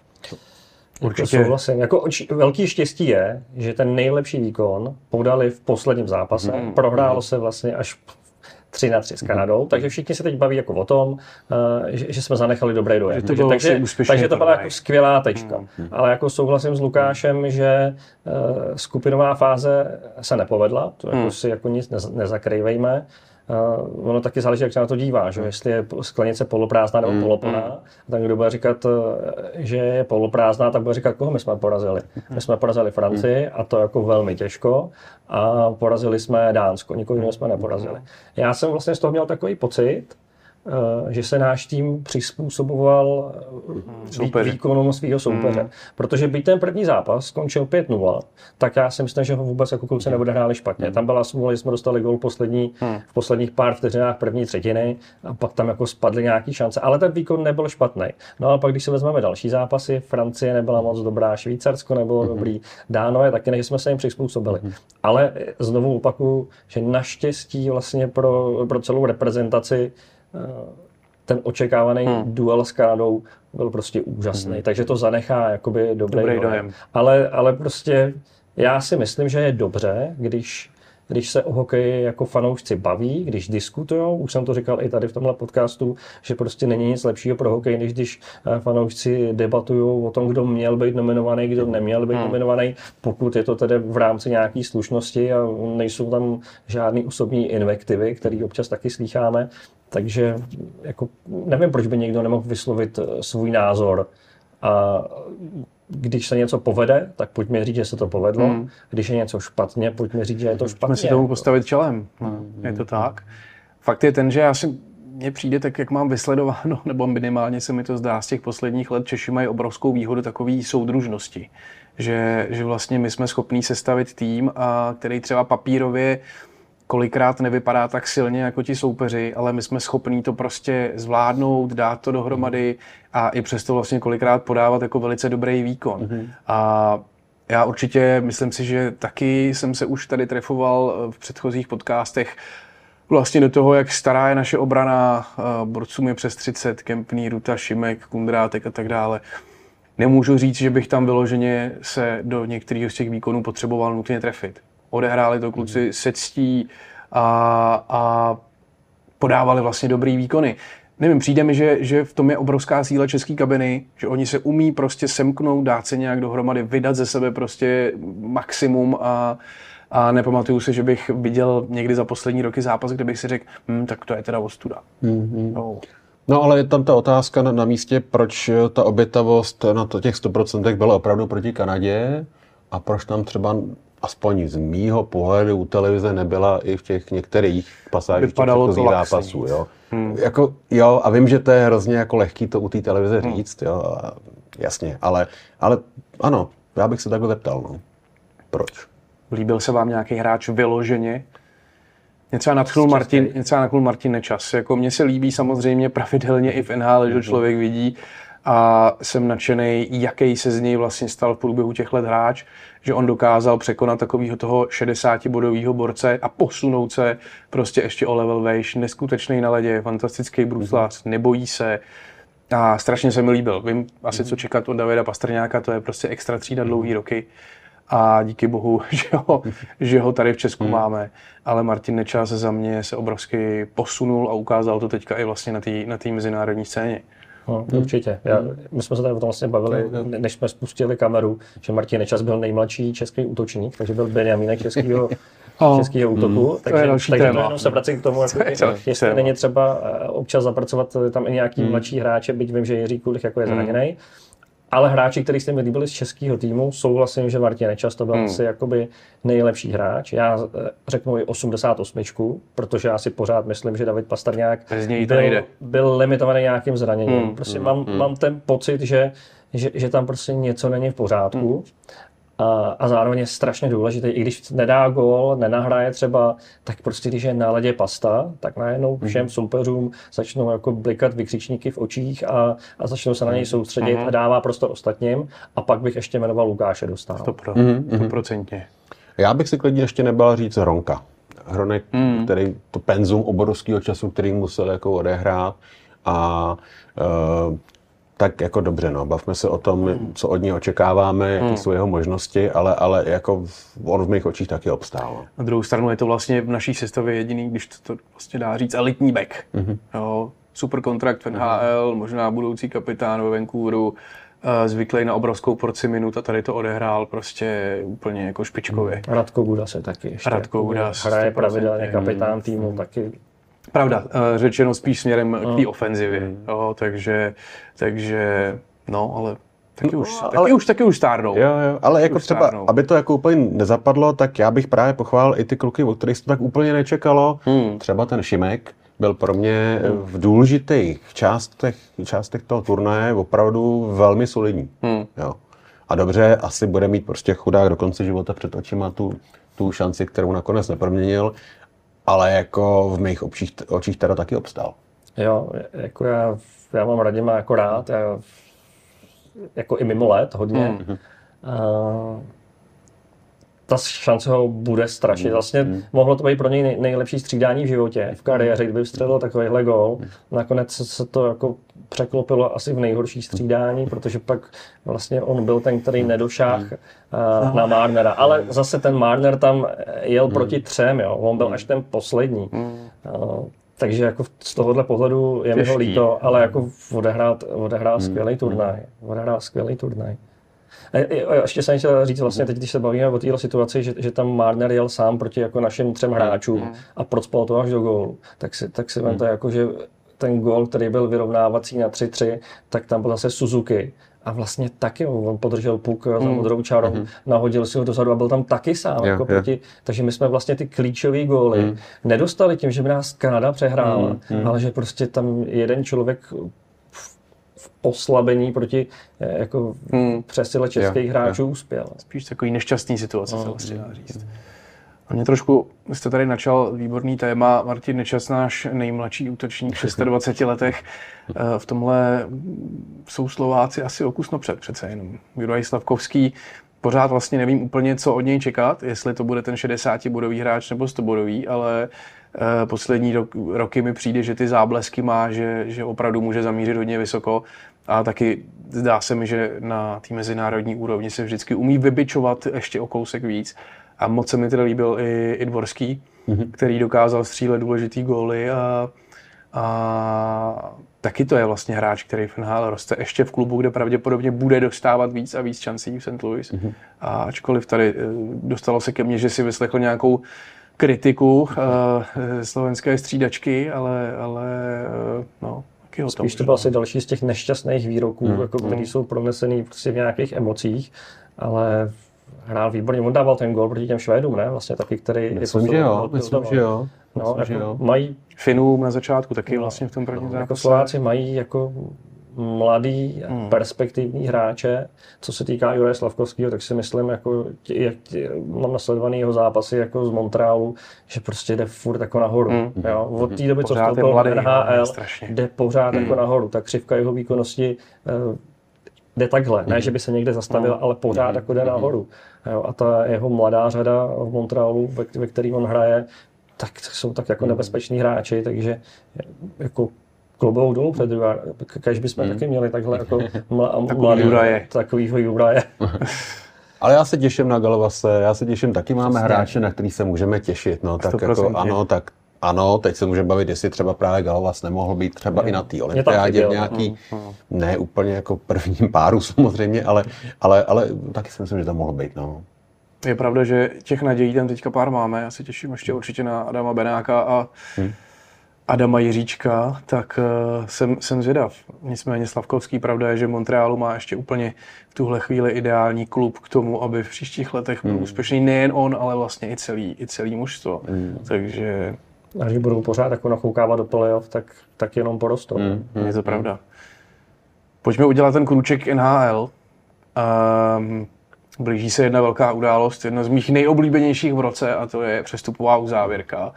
Speaker 2: Určitě. Souhlasím. Jako velký štěstí je, že ten nejlepší výkon podali v posledním zápase. Hmm. Prohrálo se vlastně až tři na tři s Kanadou, takže všichni se teď baví jako o tom, že, že jsme zanechali dobrý dojem.
Speaker 1: To takže,
Speaker 2: takže to byla jako skvělá tečka. Hmm. Ale jako souhlasím s Lukášem, že uh, skupinová fáze se nepovedla, to jako hmm. si jako nic nez, nezakrývejme. Uh, ono taky záleží, jak se na to dívá, že? Jestli je sklenice poloprázdná nebo poloplná. Mm. A tak kdo bude říkat, že je poloprázdná, tak bude říkat, koho my jsme porazili. My jsme porazili Francii a to jako velmi těžko a porazili jsme Dánsko, nikoho jiného jsme neporazili. Já jsem vlastně z toho měl takový pocit, že se náš tým přizpůsoboval
Speaker 1: Soupeři.
Speaker 2: výkonům svého soupeře. Mm. Protože byť ten první zápas skončil pět nula, tak já si myslím, že ho vůbec jako kluci neodehráli špatně. Mm. Tam byla smůla, že jsme dostali gól poslední, mm. v posledních pár vteřinách první třetiny a pak tam jako spadly nějaký šance. Ale ten výkon nebyl špatný. No a pak, když si vezmeme další zápasy, Francie nebyla moc dobrá, Švýcarsko nebylo mm. dobrý, Dánové taky, než jsme se jim přizpůsobili. Mm. Ale znovu opakuju, že naštěstí vlastně pro, pro celou reprezentaci ten očekávaný hmm. duel s Kanadou byl prostě úžasný, hmm. takže to zanechá jakoby dobrý, dobrý dojem. dojem. Ale, ale prostě já si myslím, že je dobře, když, když se o hokeji jako fanoušci baví, když diskutujou, už jsem to říkal i tady v tomhle podcastu, že prostě není nic lepšího pro hokej, než když fanoušci debatují o tom, kdo měl být nominovaný, kdo neměl být hmm. nominovaný, pokud je to tedy v rámci nějaký slušnosti a nejsou tam žádný osobní invektivy, které občas taky slýcháme. Takže jako, nevím, proč by někdo nemohl vyslovit svůj názor. A když se něco povede, tak pojďme říct, že se to povedlo. Hmm. Když je něco špatně, pojďme říct, že je to špatně.
Speaker 1: Pojďme si tomu postavit čelem. Hmm. Je to tak. Fakt je ten, že já si mně přijde tak, jak mám vysledováno, nebo minimálně se mi to zdá z těch posledních let, Češi mají obrovskou výhodu takové soudružnosti. Že, že vlastně my jsme schopní sestavit tým, a který třeba papírově kolikrát nevypadá tak silně jako ti soupeři, ale my jsme schopní to prostě zvládnout, dát to dohromady a i přesto vlastně kolikrát podávat jako velice dobrý výkon. Mm-hmm. A já určitě myslím si, že taky jsem se už tady trefoval v předchozích podcastech vlastně do toho, jak stará je naše obrana, borcům je přes třicet, Kempný, Ruta, Šimek, Kundrátek a tak dále. Nemůžu říct, že bych tam vyloženě se do některých z těch výkonů potřeboval nutně trefit. Odehráli to kluci se ctí a, a podávali vlastně dobrý výkony. Nevím, přijde mi, že, že v tom je obrovská síla české kabiny, že oni se umí prostě semknout, dát se nějak dohromady, vydat ze sebe prostě maximum a, a nepamatuju si, že bych viděl někdy za poslední roky zápas, kde bych si řekl, hm, tak to je teda ostuda. Mm-hmm. No.
Speaker 3: No ale je tam ta otázka na, na místě, proč ta obětavost na to těch sto procent byla opravdu proti Kanadě a proč tam třeba aspoň z mýho pohledu u televize nebyla i v těch některých pasážích těch zápasů. Jo. Hmm. Jako, jo, a vím, že to je hrozně jako lehký to u té televize říct, hmm. jo, jasně, ale, ale ano, já bych se takhle zeptal, no. Proč?
Speaker 1: Líbil se vám nějaký hráč vyloženě? Mě třeba nadchnul Martin, mě třeba nadchnul Martin Nečas. Jako mně se líbí samozřejmě pravidelně i v N H L, že člověk vidí a jsem nadšenej, jaký se z něj vlastně stal v průběhu těch let hráč, že on dokázal překonat takového toho šedesátibodového borce a posunout se prostě ještě o level vejš, neskutečný na ledě, fantastický bruslař, nebojí se a strašně se mi líbil. Vím asi, co čekat od Davida Pastrňáka, to je prostě extra třída dlouhý roky a díky bohu, že ho, že ho tady v Česku hmm. máme, ale Martin Nečas za mě se obrovsky posunul a ukázal to teďka i vlastně na té na té mezinárodní scéně.
Speaker 2: No, určitě. Já, my jsme se tady o tom vlastně bavili, než jsme spustili kameru, že Martin Nečas byl nejmladší český útočník, takže byl Benjamínek českého oh. českého útoku. Mm. Takže, to takže to jenom se vracím k tomu, jako, jestli téma. Není třeba občas zapracovat tam i nějaký mm. mladší hráče, byť vím, že Jiří Kulich jako je zraněný. Ale hráči, kteří se mi líbili z českého týmu, souhlasím, že Martin Nečas to byl hmm. asi jakoby nejlepší hráč. Já řeknu i osmdesát osm, protože já si pořád myslím, že David Pastrňák byl, byl limitovaný nějakým zraněním. Hmm. Prostě hmm. Mám, hmm. mám ten pocit, že, že, že tam prostě něco není v pořádku. Hmm. A, a zároveň je strašně důležitý, i když nedá gól, nenahraje třeba, tak prostě když je na ledě Pasta, tak najednou všem soupeřům začnou jako blikat vykřičníky v očích a, a začnou se na něj soustředit mm-hmm. a dává prostor ostatním. A pak bych ještě jmenoval Lukáše Dostál.
Speaker 1: sto procent. Mm-hmm.
Speaker 3: Já bych si klidně ještě nebál říct Hronka. Hronek, mm. který to penzum obrovského času, který musel jako odehrát a uh, tak jako dobře, no, bavme se o tom, co od něj očekáváme, jaké hmm. jsou jeho možnosti, ale, ale jako on v mých očích taky obstál.
Speaker 1: Na druhou stranu je to vlastně v naší sestavě jediný, když to, to vlastně dá říct, elitní back. Mm-hmm. Jo, super kontrakt v N H L, mm-hmm. možná budoucí kapitán ve Vancouveru, zvyklý na obrovskou porci minut a tady to odehrál prostě úplně jako špičkově.
Speaker 2: Radko Gudas je taky ještě.
Speaker 1: Radko Gudas.
Speaker 2: Hraje pravidelně kapitán týmu, taky.
Speaker 1: Pravda, řečeno spíš směrem k té ofenzivě, mm. jo, takže, takže, no, ale taky no, už, ale, taky už, taky už stárnou.
Speaker 3: Jo, jo, ale jako třeba, stárnou. Aby to jako úplně nezapadlo, tak já bych právě pochválil i ty kluky, o kterých se to tak úplně nečekalo. Mm. Třeba ten Šimek byl pro mě mm. v důležitých částech, částech toho turnaje opravdu velmi solidní. Mm. Jo. A dobře, asi bude mít prostě chudák do konce života před očima tu, tu šanci, kterou nakonec neproměnil. Ale jako v mých očích, očích teda taky obstál.
Speaker 2: Jo, jako já, já mám Radima jako rád, já, jako i mimo let hodně. Mm. A, ta šance ho bude strašit. Vlastně mm. mohlo to být pro něj nej, nejlepší střídání v životě, v kariéře, kdyby vstřelil takovýhle gól. Nakonec se to jako překlopilo asi v nejhorší střídání, protože pak vlastně on byl ten, který nedošáhl uh, na Marnera. Ale zase ten Marner tam jel mm. proti třem, jo. On byl mm. až ten poslední. Mm. Uh, takže jako z tohohle pohledu je mi ho líto, ale jako odehrál, odehrál mm. skvělý turnaj. Odehrál skvělý turnaj. A ještě jsem chtěl říct vlastně teď, když se bavíme o této situaci, že, že tam Marner jel sám proti jako našim třem hráčům mm. a procpal to až do gólu, tak si, tak si mm. vemte jako, že ten gól, který byl vyrovnávací na tři tři, tak tam byl zase Suzuki. A vlastně taky on podržel puk mm. za modrou čárou, mm. nahodil si ho dozadu a byl tam taky sám. Yeah, jako yeah. Proti, takže my jsme vlastně ty klíčové góly mm. nedostali tím, že by nás Kanada přehrála, mm. ale že prostě tam jeden člověk v oslabení proti jako mm. přesile českých yeah, hráčů yeah. uspěl.
Speaker 1: Spíš takový nešťastný situace mm. se vlastně dá říct. A mě trošku, jste tady načal výborný téma, Martin Nečas, náš nejmladší útočník v dvaceti šesti letech. V tomhle jsou Slováci asi o kus napřed přece jenom. Juraj Slavkovský, pořád vlastně nevím úplně, co od něj čekat, jestli to bude ten šedesátibodový hráč nebo stobodový, ale poslední rok, roky mi přijde, že ty záblesky má, že, že opravdu může zamířit hodně vysoko. A taky zdá se mi, že na té mezinárodní úrovni se vždycky umí vybičovat ještě o kousek víc. A moc se mi teda líbil i, i Dvorský, mm-hmm. který dokázal střílet důležitý góly a, a taky to je vlastně hráč, který v N H L roste ještě v klubu, kde pravděpodobně bude dostávat víc a víc šancí v Saint Louis. Mm-hmm. A ačkoliv tady dostalo se ke mně, že si vyslechl nějakou kritiku uh, slovenské střídačky, ale, ale uh, no, taky o tom.
Speaker 2: Spíš to byl asi další z těch nešťastných výroků, mm, jako, které mm. jsou pronesený prostě v nějakých emocích, ale hrál výborně, on dával ten gól proti těm Švédům, ne? Vlastně taky, který...
Speaker 3: Myslím, že jo, myslím, že jo.
Speaker 2: No, myslím, jako mají...
Speaker 1: Finům na začátku taky no, vlastně v tom prvním zápase.
Speaker 2: Jako Slováci mají jako mladý, hmm. perspektivní hráče. Co se týká Juraje Slavkovského, tak si myslím, jako, jak mám nasledovaný jeho zápasy jako z Montrealu, že prostě jde furt jako nahoru. Hmm. Jo? Od té doby, co vstoupil v N H L, jde pořád hmm. jako nahoru. Ta křivka jeho výkonnosti uh, jde takhle. Ne, že by se někde zastavil, ale pořád jako jde nahoru. Jo? A ta jeho mladá řada v Montrealu, ve, ve který on hraje, tak jsou tak jako nebezpeční hráči, takže jako klobouk dolů před Juraj. Kež bychom mm. taky měli takhle jako mladý takovýho Juraje.
Speaker 3: Ale já se těším na Galovase, já se těším, taky máme Přesně. hráče, na který se můžeme těšit. No, tak jako, ano, tak ano, teď se můžeme bavit, jestli třeba právě Galovas nemohl být třeba mm. i na té olympiádě v nějaký, mm. ne úplně jako prvním páru samozřejmě, ale, ale, ale taky si myslím, že to mohl být. No.
Speaker 1: Je pravda, že těch nadějí tam teďka pár máme, já se těším ještě určitě na Adama Benáka a, hmm. Adama Jiříčka, tak uh, jsem, jsem zvědav. Nicméně Slavkovský, pravda je, že Montrealu má ještě úplně v tuhle chvíli ideální klub k tomu, aby v příštích letech byl mm. úspěšný nejen on, ale vlastně i celý, i celý mužstvo. Mm. Takže...
Speaker 2: A když budou pořád jako nachoukávat do playoff, tak, tak jenom porostou.
Speaker 1: Mm. Mm. Je to pravda. Pojďme udělat ten krůček N H L. Um, blíží se jedna velká událost, jedna z mých nejoblíbenějších v roce, a to je přestupová uzávěrka.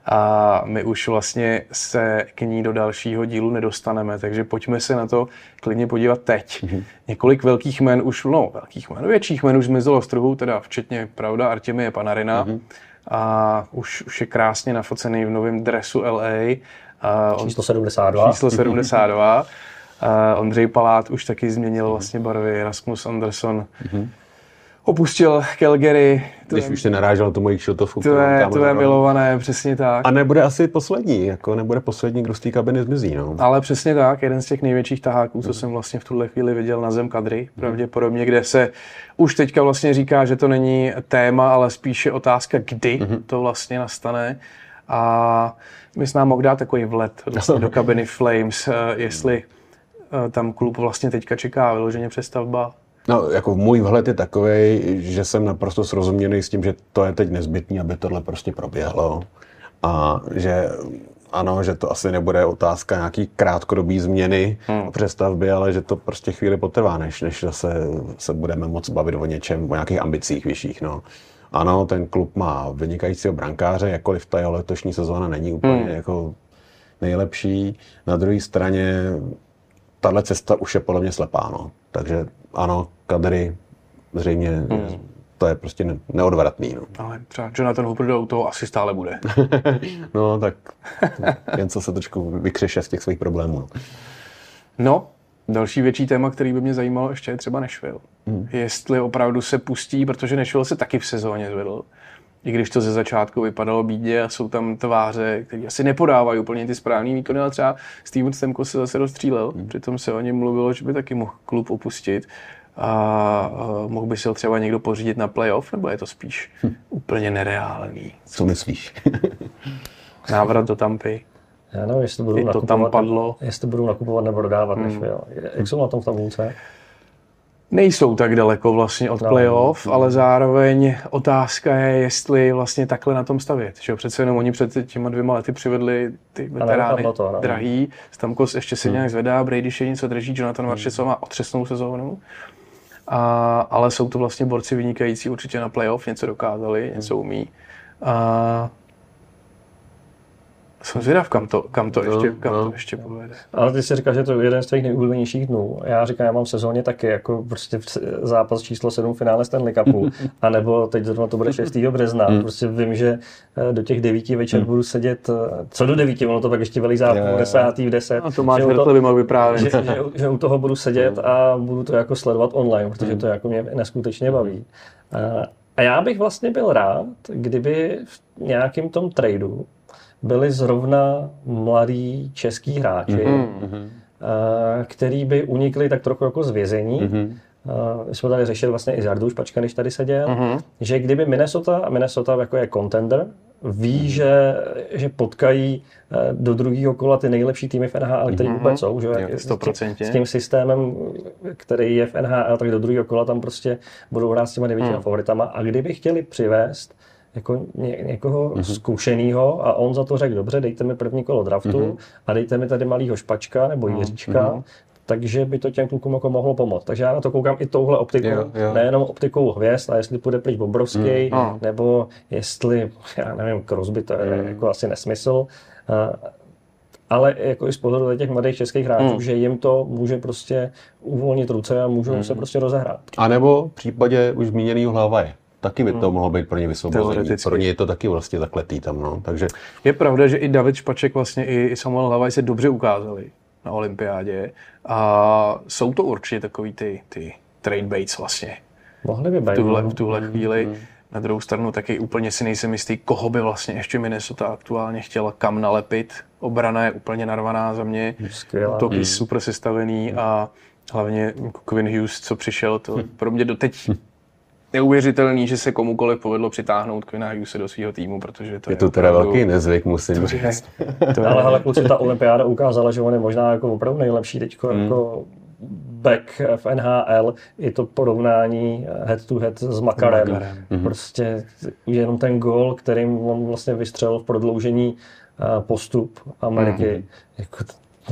Speaker 1: A my už vlastně se k ní do dalšího dílu nedostaneme, takže pojďme se na to klidně podívat teď. Mm-hmm. Několik velkých jmen už, no velkých jmen, větších jmen už zmizelo z trhu, teda včetně, pravda, Artěmie Panarina. Mm-hmm. A už, už je krásně nafocený v novém dresu L A. A on,
Speaker 2: číslo sedmdesát dva.
Speaker 1: Číslo sedmdesát dva. A Ondřej Palát už taky změnil vlastně barvy, Rasmus Andersson. Mm-hmm. Opustil Calgary.
Speaker 3: Když je, už se narážel tu moji kšiltovku.
Speaker 1: To je, to je milované, přesně tak.
Speaker 3: A nebude asi poslední, jako nebude poslední, kdo z té kabiny zmizí. No.
Speaker 1: Ale přesně tak, jeden z těch největších taháků, co mm. jsem vlastně v tuhle chvíli viděl na zem kadry, mm. pravděpodobně, kde se už teďka vlastně říká, že to není téma, ale spíše otázka, kdy mm. to vlastně nastane. A bys nám mohl dát takový vlet vlastně do kabiny Flames, jestli tam klub vlastně teďka čeká vyloženě přestavba.
Speaker 3: No, jako můj vhled je takovej, že jsem naprosto srozuměný s tím, že to je teď nezbytný, aby tohle prostě proběhlo. A že ano, že to asi nebude otázka nějaký krátkodobý změny hmm. přestavby, ale že to prostě chvíli potrvá, než, než zase se budeme moc bavit o něčem, o nějakých ambicích vyšších. No. Ano, ten klub má vynikajícího brankáře, jakkoliv ta jeho letošní sezóna není úplně hmm. jako nejlepší. Na druhé straně tahle cesta už je podle mě slepá, no. Takže ano, kadry zřejmě hmm. to je prostě ne- neodvratný. No.
Speaker 1: Ale třeba Jonathan Huberdeau to asi stále bude.
Speaker 3: No tak jen co se trošku vykřeše z těch svých problémů. No.
Speaker 1: no, další větší téma, který by mě zajímalo, ještě je třeba Nashville. Hmm. Jestli opravdu se pustí, protože Nashville se taky v sezóně zvedl. I když to ze začátku vypadalo bídně a jsou tam tváře, které asi nepodávají úplně ty správný výkony, ale třeba Steven Stamkos se zase rozstřílel. Hmm. Přitom se o něm mluvilo, že by taky mohl klub opustit. A, a mohl by se ho třeba někdo pořídit na playoff, nebo je to spíš hm. úplně nereálný?
Speaker 3: Co myslíš?
Speaker 1: Návrat do Tampy.
Speaker 2: Já nevím, jestli budou, nakupovat,
Speaker 1: tam padlo.
Speaker 2: jestli budou nakupovat nebo dodávat hmm. Nashville. Jak jsou na tom v tabulce?
Speaker 1: Nejsou tak daleko vlastně od no, playoff, no. ale zároveň otázka je, jestli vlastně takhle na tom stavět. Že přece jenom oni před těma dvěma lety přivedli ty veterány to, no. drahý. Stamkos ještě se nějak zvedá, Brady še něco drží, Jonathan Marchessault má otřesnou sezónu. A, ale jsou to vlastně borci vynikající určitě na playoff, něco dokázali, něco umí. A jsem zvědav, kam to, kam to, no, ještě, kam no. to ještě povede.
Speaker 2: Ale ty si říkáš, že to je jeden z tvých nejoblíbenějších dnů. Já říkám, já mám v sezóně taky jako prostě zápas číslo sedm finále Stanley Cupu. A nebo teď zrovna to bude šestého března. Prostě vím, že do těch devíti večer budu sedět, co do devíti, ono to pak ještě vylízá v desátý, v deset.
Speaker 1: A to máš Hrtli mohl vyprávět.
Speaker 2: Že, že, že u toho budu sedět a budu to jako sledovat online, protože to jako mě neskutečně baví. A, a já bych vlastně byl rád, kdyby v nějakém tom tradu byli zrovna mladí český hráči, mm-hmm. který by unikli tak trochu jako z vězení. Mm-hmm. My jsme tady řešili vlastně i s Jardou Špačka, když tady seděl, mm-hmm. že kdyby Minnesota, a Minnesota jako je contender, ví, mm-hmm. že, že potkají do druhého kola ty nejlepší týmy v N H L, který mm-hmm. vůbec jsou, že?
Speaker 1: sto procent.
Speaker 2: S tím systémem, který je v N H L, tak do druhého kola tam prostě budou hrát s těma devítima mm. favoritama. A kdyby chtěli přivést jako ně, někoho mm-hmm. zkušenýho a on za to řekl, dobře, dejte mi první kolo draftu mm-hmm. a dejte mi tady malýho Špačka nebo Jiříčka, mm-hmm. takže by to těm klukům jako mohlo pomoct. Takže já na to koukám i touhle optikou, jo, jo. nejenom optikou hvězd, a jestli půjde pryč Bobrovský, mm. nebo jestli, já nevím, Crosby, to je mm. jako asi nesmysl, ale jako i z pohledu těch mladých českých hráčů, mm. že jim to může prostě uvolnit ruce a můžou mm. se prostě rozehrát.
Speaker 3: A nebo v případě už zmíněného Hlavaje. Taky by to hmm. mohlo být pro ně vysvobození. Pro ně je to taky vlastně zakletý tam. No. Takže...
Speaker 1: Je pravda, že i David Špaček vlastně i Samuel Hlavaj se dobře ukázali na olympiádě a jsou to určitě takový ty, ty trade baits vlastně.
Speaker 2: Mohli by být.
Speaker 1: V tuhle, v tuhle chvíli. Hmm. Na druhou stranu taky úplně si nejsem jistý, koho by vlastně ještě Minnesota aktuálně chtěla kam nalepit. Obrana je úplně narvaná za mě. To je super sestavený a hlavně Quinn Hughes, co přišel, to pro mě doteď neuvěřitelný, že se komukoliv povedlo přitáhnout Quinna Hughese do svého týmu, protože to
Speaker 3: je
Speaker 1: je
Speaker 3: to
Speaker 1: opravdu...
Speaker 3: teda velký nezvyk, musím říct.
Speaker 2: To je... Ale hele, kluci, ta olympiáda ukázala, že on je možná jako opravdu nejlepší teďko hmm. jako back v N H L, i to porovnání head to head s Makarem. Mm-hmm. Prostě jenom ten gól, kterým on vlastně vystřelil v prodloužení postup Ameriky, mm-hmm. jako, no,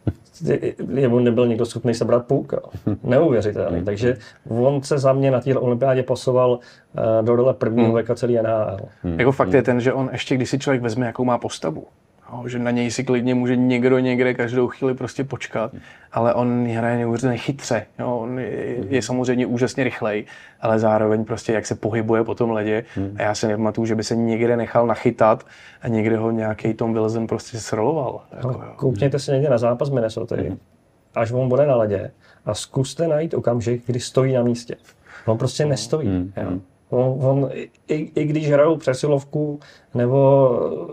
Speaker 2: jemu nebyl nikdo schopný sebrat puk. Neuvěřitelný. Takže on se za mě na té olympiádě pasoval do role prvního veka celý N H L.
Speaker 1: Hmm. Jako fakt je ten, že on ještě, když si člověk vezme, jakou má postavu, jo, že na něj si klidně může někdo někde každou chvíli prostě počkat, ale on hraje neuvěřitelně chytře. Jo, on je, je samozřejmě úžasně rychlej, ale zároveň prostě jak se pohybuje po tom ledě a já si nepamatuju, že by se někde nechal nachytat a někde ho nějaký Tom Wilson prostě sroloval. Jako,
Speaker 2: koukněte si někde na zápas Minnesota, až on bude na ledě a zkuste najít okamžik, kdy stojí na místě. On prostě nestojí. Mm, mm. On, on i, i když hrajou přesilovku nebo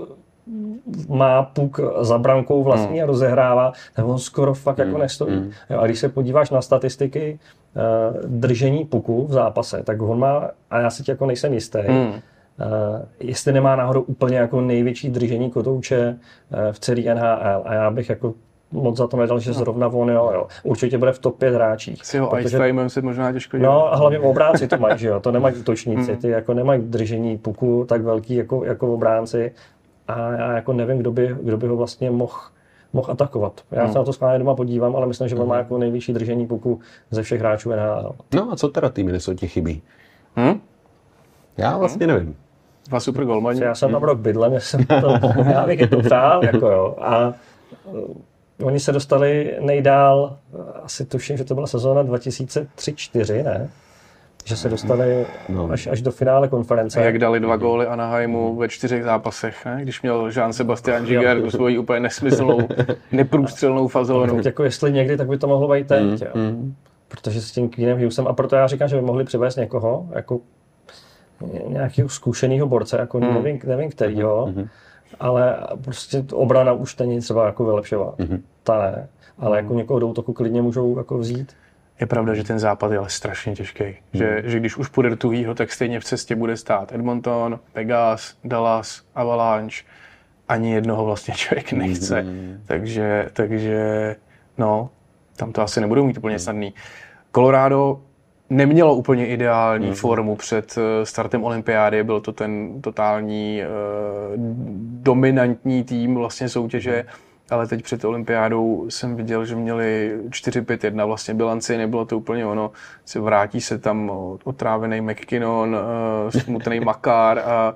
Speaker 2: má puk za brankou vlastní mm. a rozehrává, tak on skoro fakt mm. jako nestojí. Mm. Jo, a když se podíváš na statistiky uh, držení puku v zápase, tak on má, a já si tě jako nejsem jistý, mm. uh, jestli nemá náhodou úplně jako největší držení kotouče uh, v celý N H L. A já bych jako moc za to nedal, že zrovna on, jo, jo. Určitě bude v top pět hráčích.
Speaker 1: S jeho ice timem se možná těžko dělat.
Speaker 2: No a hlavně obránci to mají, že jo, to nemají útočníci, ty jako nemají držení puku tak velký jako, jako obránci. A já jako nevím, kdo by, kdo by ho vlastně mohl mohl atakovat. Já hmm. se na to skláně doma podívám, ale myslím, že on má jako nejvyšší držení puku ze všech hráčů N H L.
Speaker 3: No a co teda tým Minnesota chybí?
Speaker 1: Hmm?
Speaker 3: Já vlastně nevím.
Speaker 1: Dva super golmani.
Speaker 2: Já jsem tam rok bydlem, já, jsem to, já bych je to přál, jako jo. A uh, oni se dostali nejdál, asi tuším, že to byla sezóna dva tisíce tři čtyři, ne? Že se dostali no. až, až do finále konference.
Speaker 1: A jak dali dva góly Anaheimu ve čtyřech zápasech, ne? Když měl Jean-Sébastien Giguère tu svoji úplně nesmyslnou, neprůstřelnou fazonu.
Speaker 2: Jako jestli někdy, tak by to mohlo být teď. Mm, jo. Mm. Protože s tím Quinnem Hughesem, a proto já říkám, že by mohli přivést někoho, jako nějakého zkušeného borce, jako mm. nevím, nevím kterýho, mm. ale prostě obrana už není třeba jako vylepšovat. Mm. Ta ne, ale jako někoho do útoku klidně můžou jako vzít.
Speaker 1: Je pravda, že ten západ je ale strašně těžký. Hmm. Že, že když už půjde do tuhýho, tak stejně v cestě bude stát Edmonton, Vegas, Dallas, Avalanche. Ani jednoho vlastně člověk nechce. Hmm. Takže, takže no, tam to asi nebudou mít úplně snadný. Colorado nemělo úplně ideální hmm. formu před startem olympiády. Byl to ten totální uh, dominantní tým vlastně soutěže. Ale teď před olympiádou jsem viděl, že měli čtyři pět jedna vlastně bilanci, nebylo to úplně ono. Se vrátí se tam otrávený McKinnon, smutný Makar a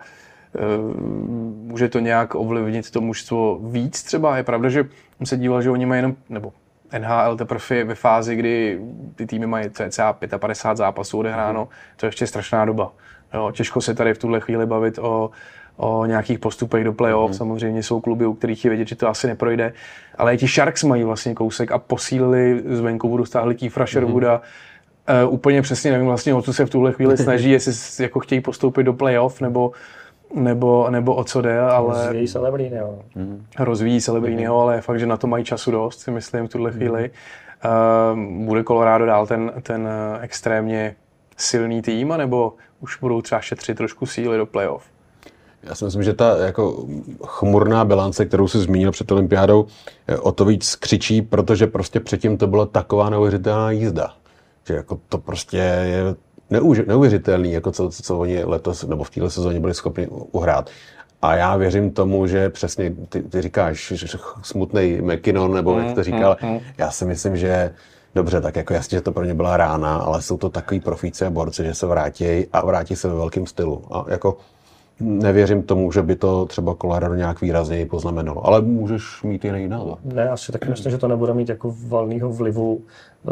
Speaker 1: může to nějak ovlivnit to mužstvo víc třeba. Je pravda, že jsem se díval, že oni mají jenom, nebo N H L teprve je ve fázi, kdy ty týmy mají cca padesát pět zápasů odehráno, to je ještě strašná doba. Jo, těžko se tady v tuhle chvíli bavit o o nějakých postupech do playoff. Mm. Samozřejmě jsou kluby, u kterých je vědět, že to asi neprojde. Ale i ti Sharks mají vlastně kousek a posílili z Vancouveru, stáhli Kiefera Sherwooda. Mm. Uh, úplně přesně nevím vlastně, o co se v tuhle chvíli snaží, jestli jako chtějí postoupit do playoff, nebo, nebo, nebo o co jde, ale...
Speaker 2: Rozvíjí Celebrínyho.
Speaker 1: Mm. Rozvíjí Celebrínyho, mm. ale je fakt, že na to mají času dost, si myslím, v tuhle chvíli. Uh, bude Colorado dál ten, ten extrémně silný tým, anebo už budou třeba šetřit trošku síly do playoff?
Speaker 3: Já si myslím, že ta jako chmurná bilance, kterou jsi zmínil před olympiádou, o to víc křičí, protože prostě předtím to byla taková neuvěřitelná jízda. Že jako to prostě je neuvěřitelný, jako co, co oni letos nebo v této sezóně byli schopni uhrát. A já věřím tomu, že přesně ty, ty říkáš smutnej McKinnon, nebo jak to říkal, mm, mm. já si myslím, že dobře, tak jako jasně, že to pro ně byla rána, ale jsou to takový profíci a borci, že se vrátí a vrátí se ve velkém stylu. A jako nevěřím tomu, že by to třeba Colorado nějak výrazněji poznamenalo, ale můžeš mít jiný názor.
Speaker 2: Ne, asi taky myslím, že to nebude mít jako valného vlivu.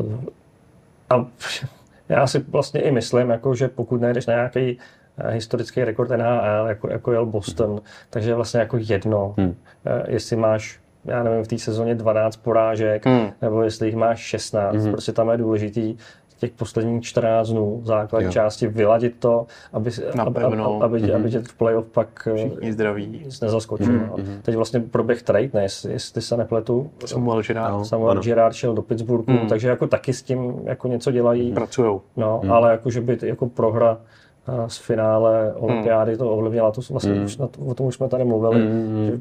Speaker 2: A já si vlastně i myslím, jako, že pokud nejdeš na nějaký historický rekord N H L, jako, jako jel Boston, hmm. takže je vlastně jako jedno, hmm. jestli máš, já nevím, v té sezóně dvanáct porážek, hmm. nebo jestli jich máš šestnáct, hmm. prostě tam je důležitý těch posledních čtrnáct dnů základní jo. části vyladit to, aby, aby, aby, aby, mm-hmm. aby tě v playoff pak
Speaker 1: všichni zdraví
Speaker 2: nic nezaskočil. Mm-hmm. No. Teď vlastně proběh trade, ne, jestli, jestli se nepletu.
Speaker 1: Samuel Girard.
Speaker 2: Samuel Girard šel do Pittsburghu, mm. takže jako taky s tím jako něco dělají.
Speaker 1: Pracujou.
Speaker 2: No, mm. ale jako, že by jako prohra z finále olympiády to ovlivnila, to vlastně mm. už na to, o tom už jsme tady mluvili, mm. že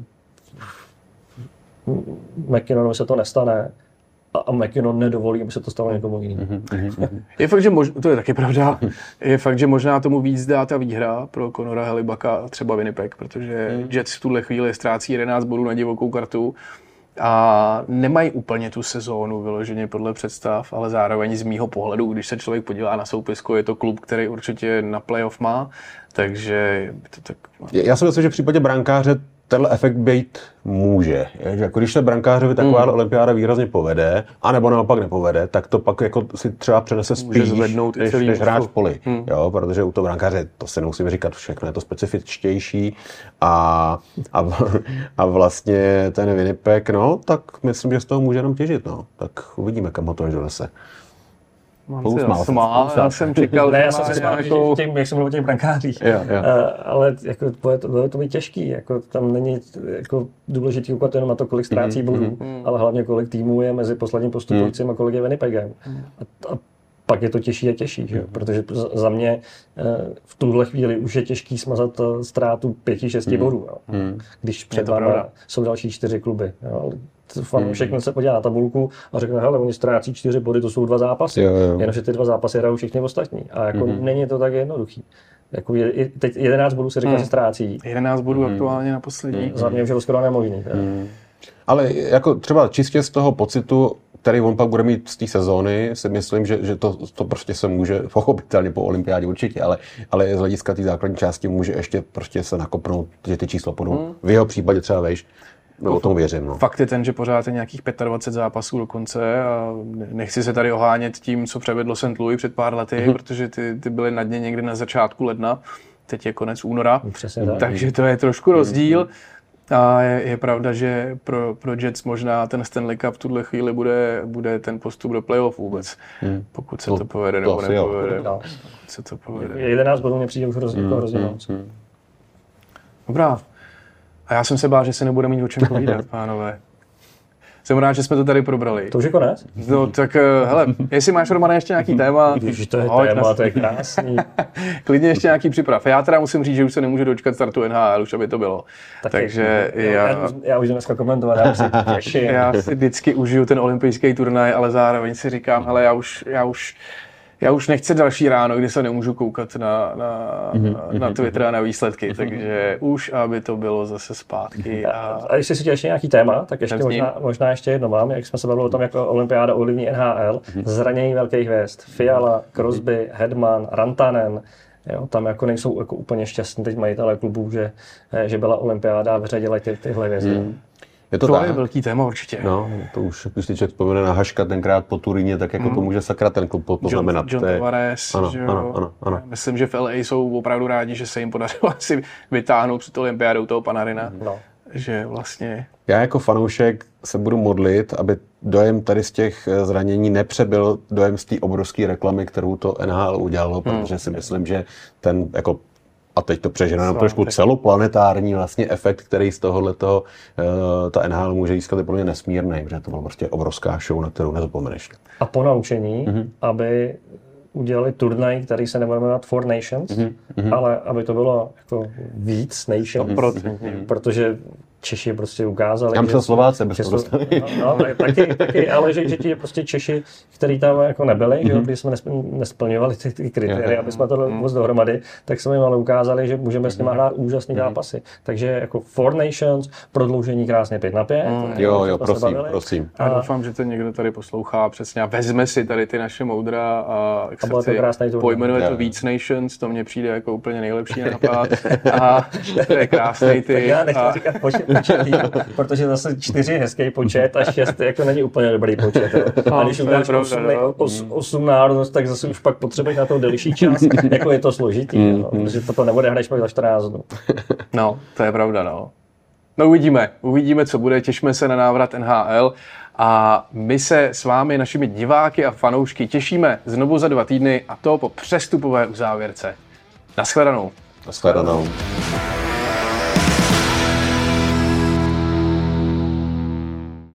Speaker 2: McKinnonovi se to nestane a McKinnon nedovolí, aby se to stalo někomu jinému.
Speaker 1: Mm-hmm. Je fakt, že mož... to je taky pravda, je fakt, že možná tomu víc dá ta výhra pro Connora Hellebucka a třeba Winnipeg, protože mm. Jets v tuhle chvíli ztrácí jedenáct bodů na divokou kartu a nemají úplně tu sezónu vyloženě podle představ, ale zároveň z mýho pohledu, když se člověk podívá na soupisku, je to klub, který určitě na playoff má, takže to tak...
Speaker 3: Já si myslím, že v případě brankáře tenhle efekt být může. Je, že jako když se brankářovi taková mm. olympiáda výrazně povede, anebo naopak nepovede, tak to pak jako si třeba přenese spíš, než, než hráč v poli. Mm. Jo, protože u toho brankáře, to si nemusíme říkat všechno, je to specifičtější a, a, a vlastně ten Winnipeg, no, tak myslím, že z toho může jenom těžit, no. Tak uvidíme, kam ho to až donese.
Speaker 1: Má, já jsem čekal,
Speaker 2: ne, já jsem si nějakou... tím, jak jsem mluvil o těch brankářích,
Speaker 3: yeah, yeah.
Speaker 2: Uh, ale jako, bude, to, bude to být těžký, jako, tam není jako, důležitý koukat jenom na to, kolik ztrácí bodů, mm-hmm. ale hlavně kolik týmů je mezi posledním postupujícím mm. a kolik je Winnipegem. Mm. A, a pak je to těžší a těžší, mm. že? Protože za mě uh, v tuhle chvíli už je těžký smazat uh, ztrátu pěti, šesti mm. bodů, jo? Mm. Když před vámi jsou další čtyři kluby. Jo? Hmm. Všechno se podívá na tabulku a řekne, hele, oni ztrácí čtyři body, to jsou dva zápasy. Jo, jo. Jenomže ty dva zápasy hrajou všichni ostatní. A jako mm-hmm. není to tak jednoduchý. Jako je, teď jedenáct bodů se říká, mm. že ztrácí.
Speaker 1: jedenáct bodů mm. aktuálně na poslední. Mm.
Speaker 2: Za mě už je to skoro nemožný. Mm.
Speaker 3: Ale jako třeba čistě z toho pocitu, který on pak bude mít z té sezóny, si myslím, že, že to, to prostě se může, pochopitelně po olympiádě určitě, ale, ale z hlediska té základní části může ještě prostě se nakopnout, že ty čísla půjdou. Mm. V jeho případě třeba vejš. No, o tom věřím. No.
Speaker 1: Fakt je ten, že pořád je nějakých dvacet pět zápasů do konce a nechci se tady ohánět tím, co převedlo Saint Louis před pár lety, mm-hmm. protože ty, ty byly na dně někdy na začátku ledna, teď je konec února,
Speaker 2: přesně tak.
Speaker 1: Takže to je trošku rozdíl. Mm-hmm. A je, je pravda, že pro, pro Jets možná ten Stanley Cup v tuhle chvíli bude, bude ten postup do playoff vůbec, mm. pokud se to, to povede nebo to nepovede.
Speaker 2: No. Se to povede. jedenáct bodů mě přijde už hrozně mm. hrozně moc. Mm.
Speaker 1: Dobrá. A já jsem se bál, že se nebude mít o čem povídat, pánové. Jsem rád, že jsme to tady probrali.
Speaker 2: To už je konec?
Speaker 1: No tak, hele, jestli máš, Romane, ještě nějaký téma...
Speaker 2: Když to je hoď, téma, to je krásný.
Speaker 1: Klidně ještě nějaký připrav. Já teda musím říct, že už se nemůžu dočkat startu N H L, už aby to bylo. Tak Takže
Speaker 2: je, já... Já, já už dneska komentovat, já si těším.
Speaker 1: Já si vždycky užiju ten olympijský turnaj, ale zároveň si říkám, hele, já už... Já už Já už nechci další ráno, kdy se nemůžu koukat na, na, mm-hmm. na Twitter a na výsledky, takže už, aby to bylo zase zpátky. A,
Speaker 2: a když jsi ještě nějaký téma, tak ještě možná, možná ještě jedno mám, jak jsme se bavili o tom, jako olympiáda ovlivní N H L, mm-hmm. zranění velkých hvězd, Fiala, Crosby, Hedman, Rantanen, jo, tam jako nejsou jako úplně šťastní teď majitelé klubů, že, že byla olympiáda a vyřadila ty, tyhle hvězdy. Mm.
Speaker 1: Je to, to je velký téma určitě.
Speaker 3: No, to už, když si člověk vzpomene na Haška tenkrát po Turíně, tak jako mm. to může sakra ten klub poznamenat.
Speaker 1: John, John Tavares,
Speaker 3: ano,
Speaker 1: že
Speaker 3: ano, ano, ano.
Speaker 1: Myslím, že v L A jsou opravdu rádi, že se jim podařilo asi vytáhnout před olympiádou toho Panarina. No. Že vlastně...
Speaker 3: Já jako fanoušek se budu modlit, aby dojem tady z těch zranění nepřebyl dojem z té obrovské reklamy, kterou to N H L udělalo, protože mm. si myslím, že ten jako a teď to přeženám trošku celoplanetární vlastně efekt, který z tohohletoho uh, ta N H L může získat, je pro mě nesmírný, protože to byla prostě obrovská show, na kterou nezapomeneš.
Speaker 2: A po naučení, mm-hmm. aby udělali turnaj, který se nebude jmenovat Four Nations, mm-hmm. ale aby to bylo jako víc Nations, mm-hmm. protože Češi prostě ukázali.
Speaker 3: Já myslel Slováci, bez toho dostali.
Speaker 2: No, no, taky, taky, ale že, že ti prostě Češi, kteří tam jako nebyli, mm-hmm. že, když jsme nesplňovali ty, ty kritéria, aby jsme to moc dohromady, tak jsme jim ale ukázali, že můžeme s nimi hrát úžasný mm-hmm. zápasy. Takže jako Four Nations, prodloužení krásně pět na pět.
Speaker 3: Mm. Jo, jo, prosím, prosím.
Speaker 1: A doufám, že to někdo tady poslouchá přesně a vezme si tady ty naše moudra a,
Speaker 2: a to krásný
Speaker 1: pojmenuje to víc Nations, to mně přijde jako úplně nejlepší nápad. A to je krásný ty.
Speaker 2: Já nechci říkat počet. Početý, protože zase čtyři je hezký počet a šest jako není úplně dobrý počet. Jo. A když uděláš osm národnost, tak zase už pak potřebuješ na to delší čas, jako je to složitý, mm, no, protože toto nebude hrát pak za čtrnáct dnů.
Speaker 1: No, to je pravda, no. No uvidíme, uvidíme, co bude, těšíme se na návrat N H L a my se s vámi, našimi diváky a fanoušky, těšíme znovu za dva týdny a to po přestupové uzávěrce. Naschledanou.
Speaker 3: Naschledanou.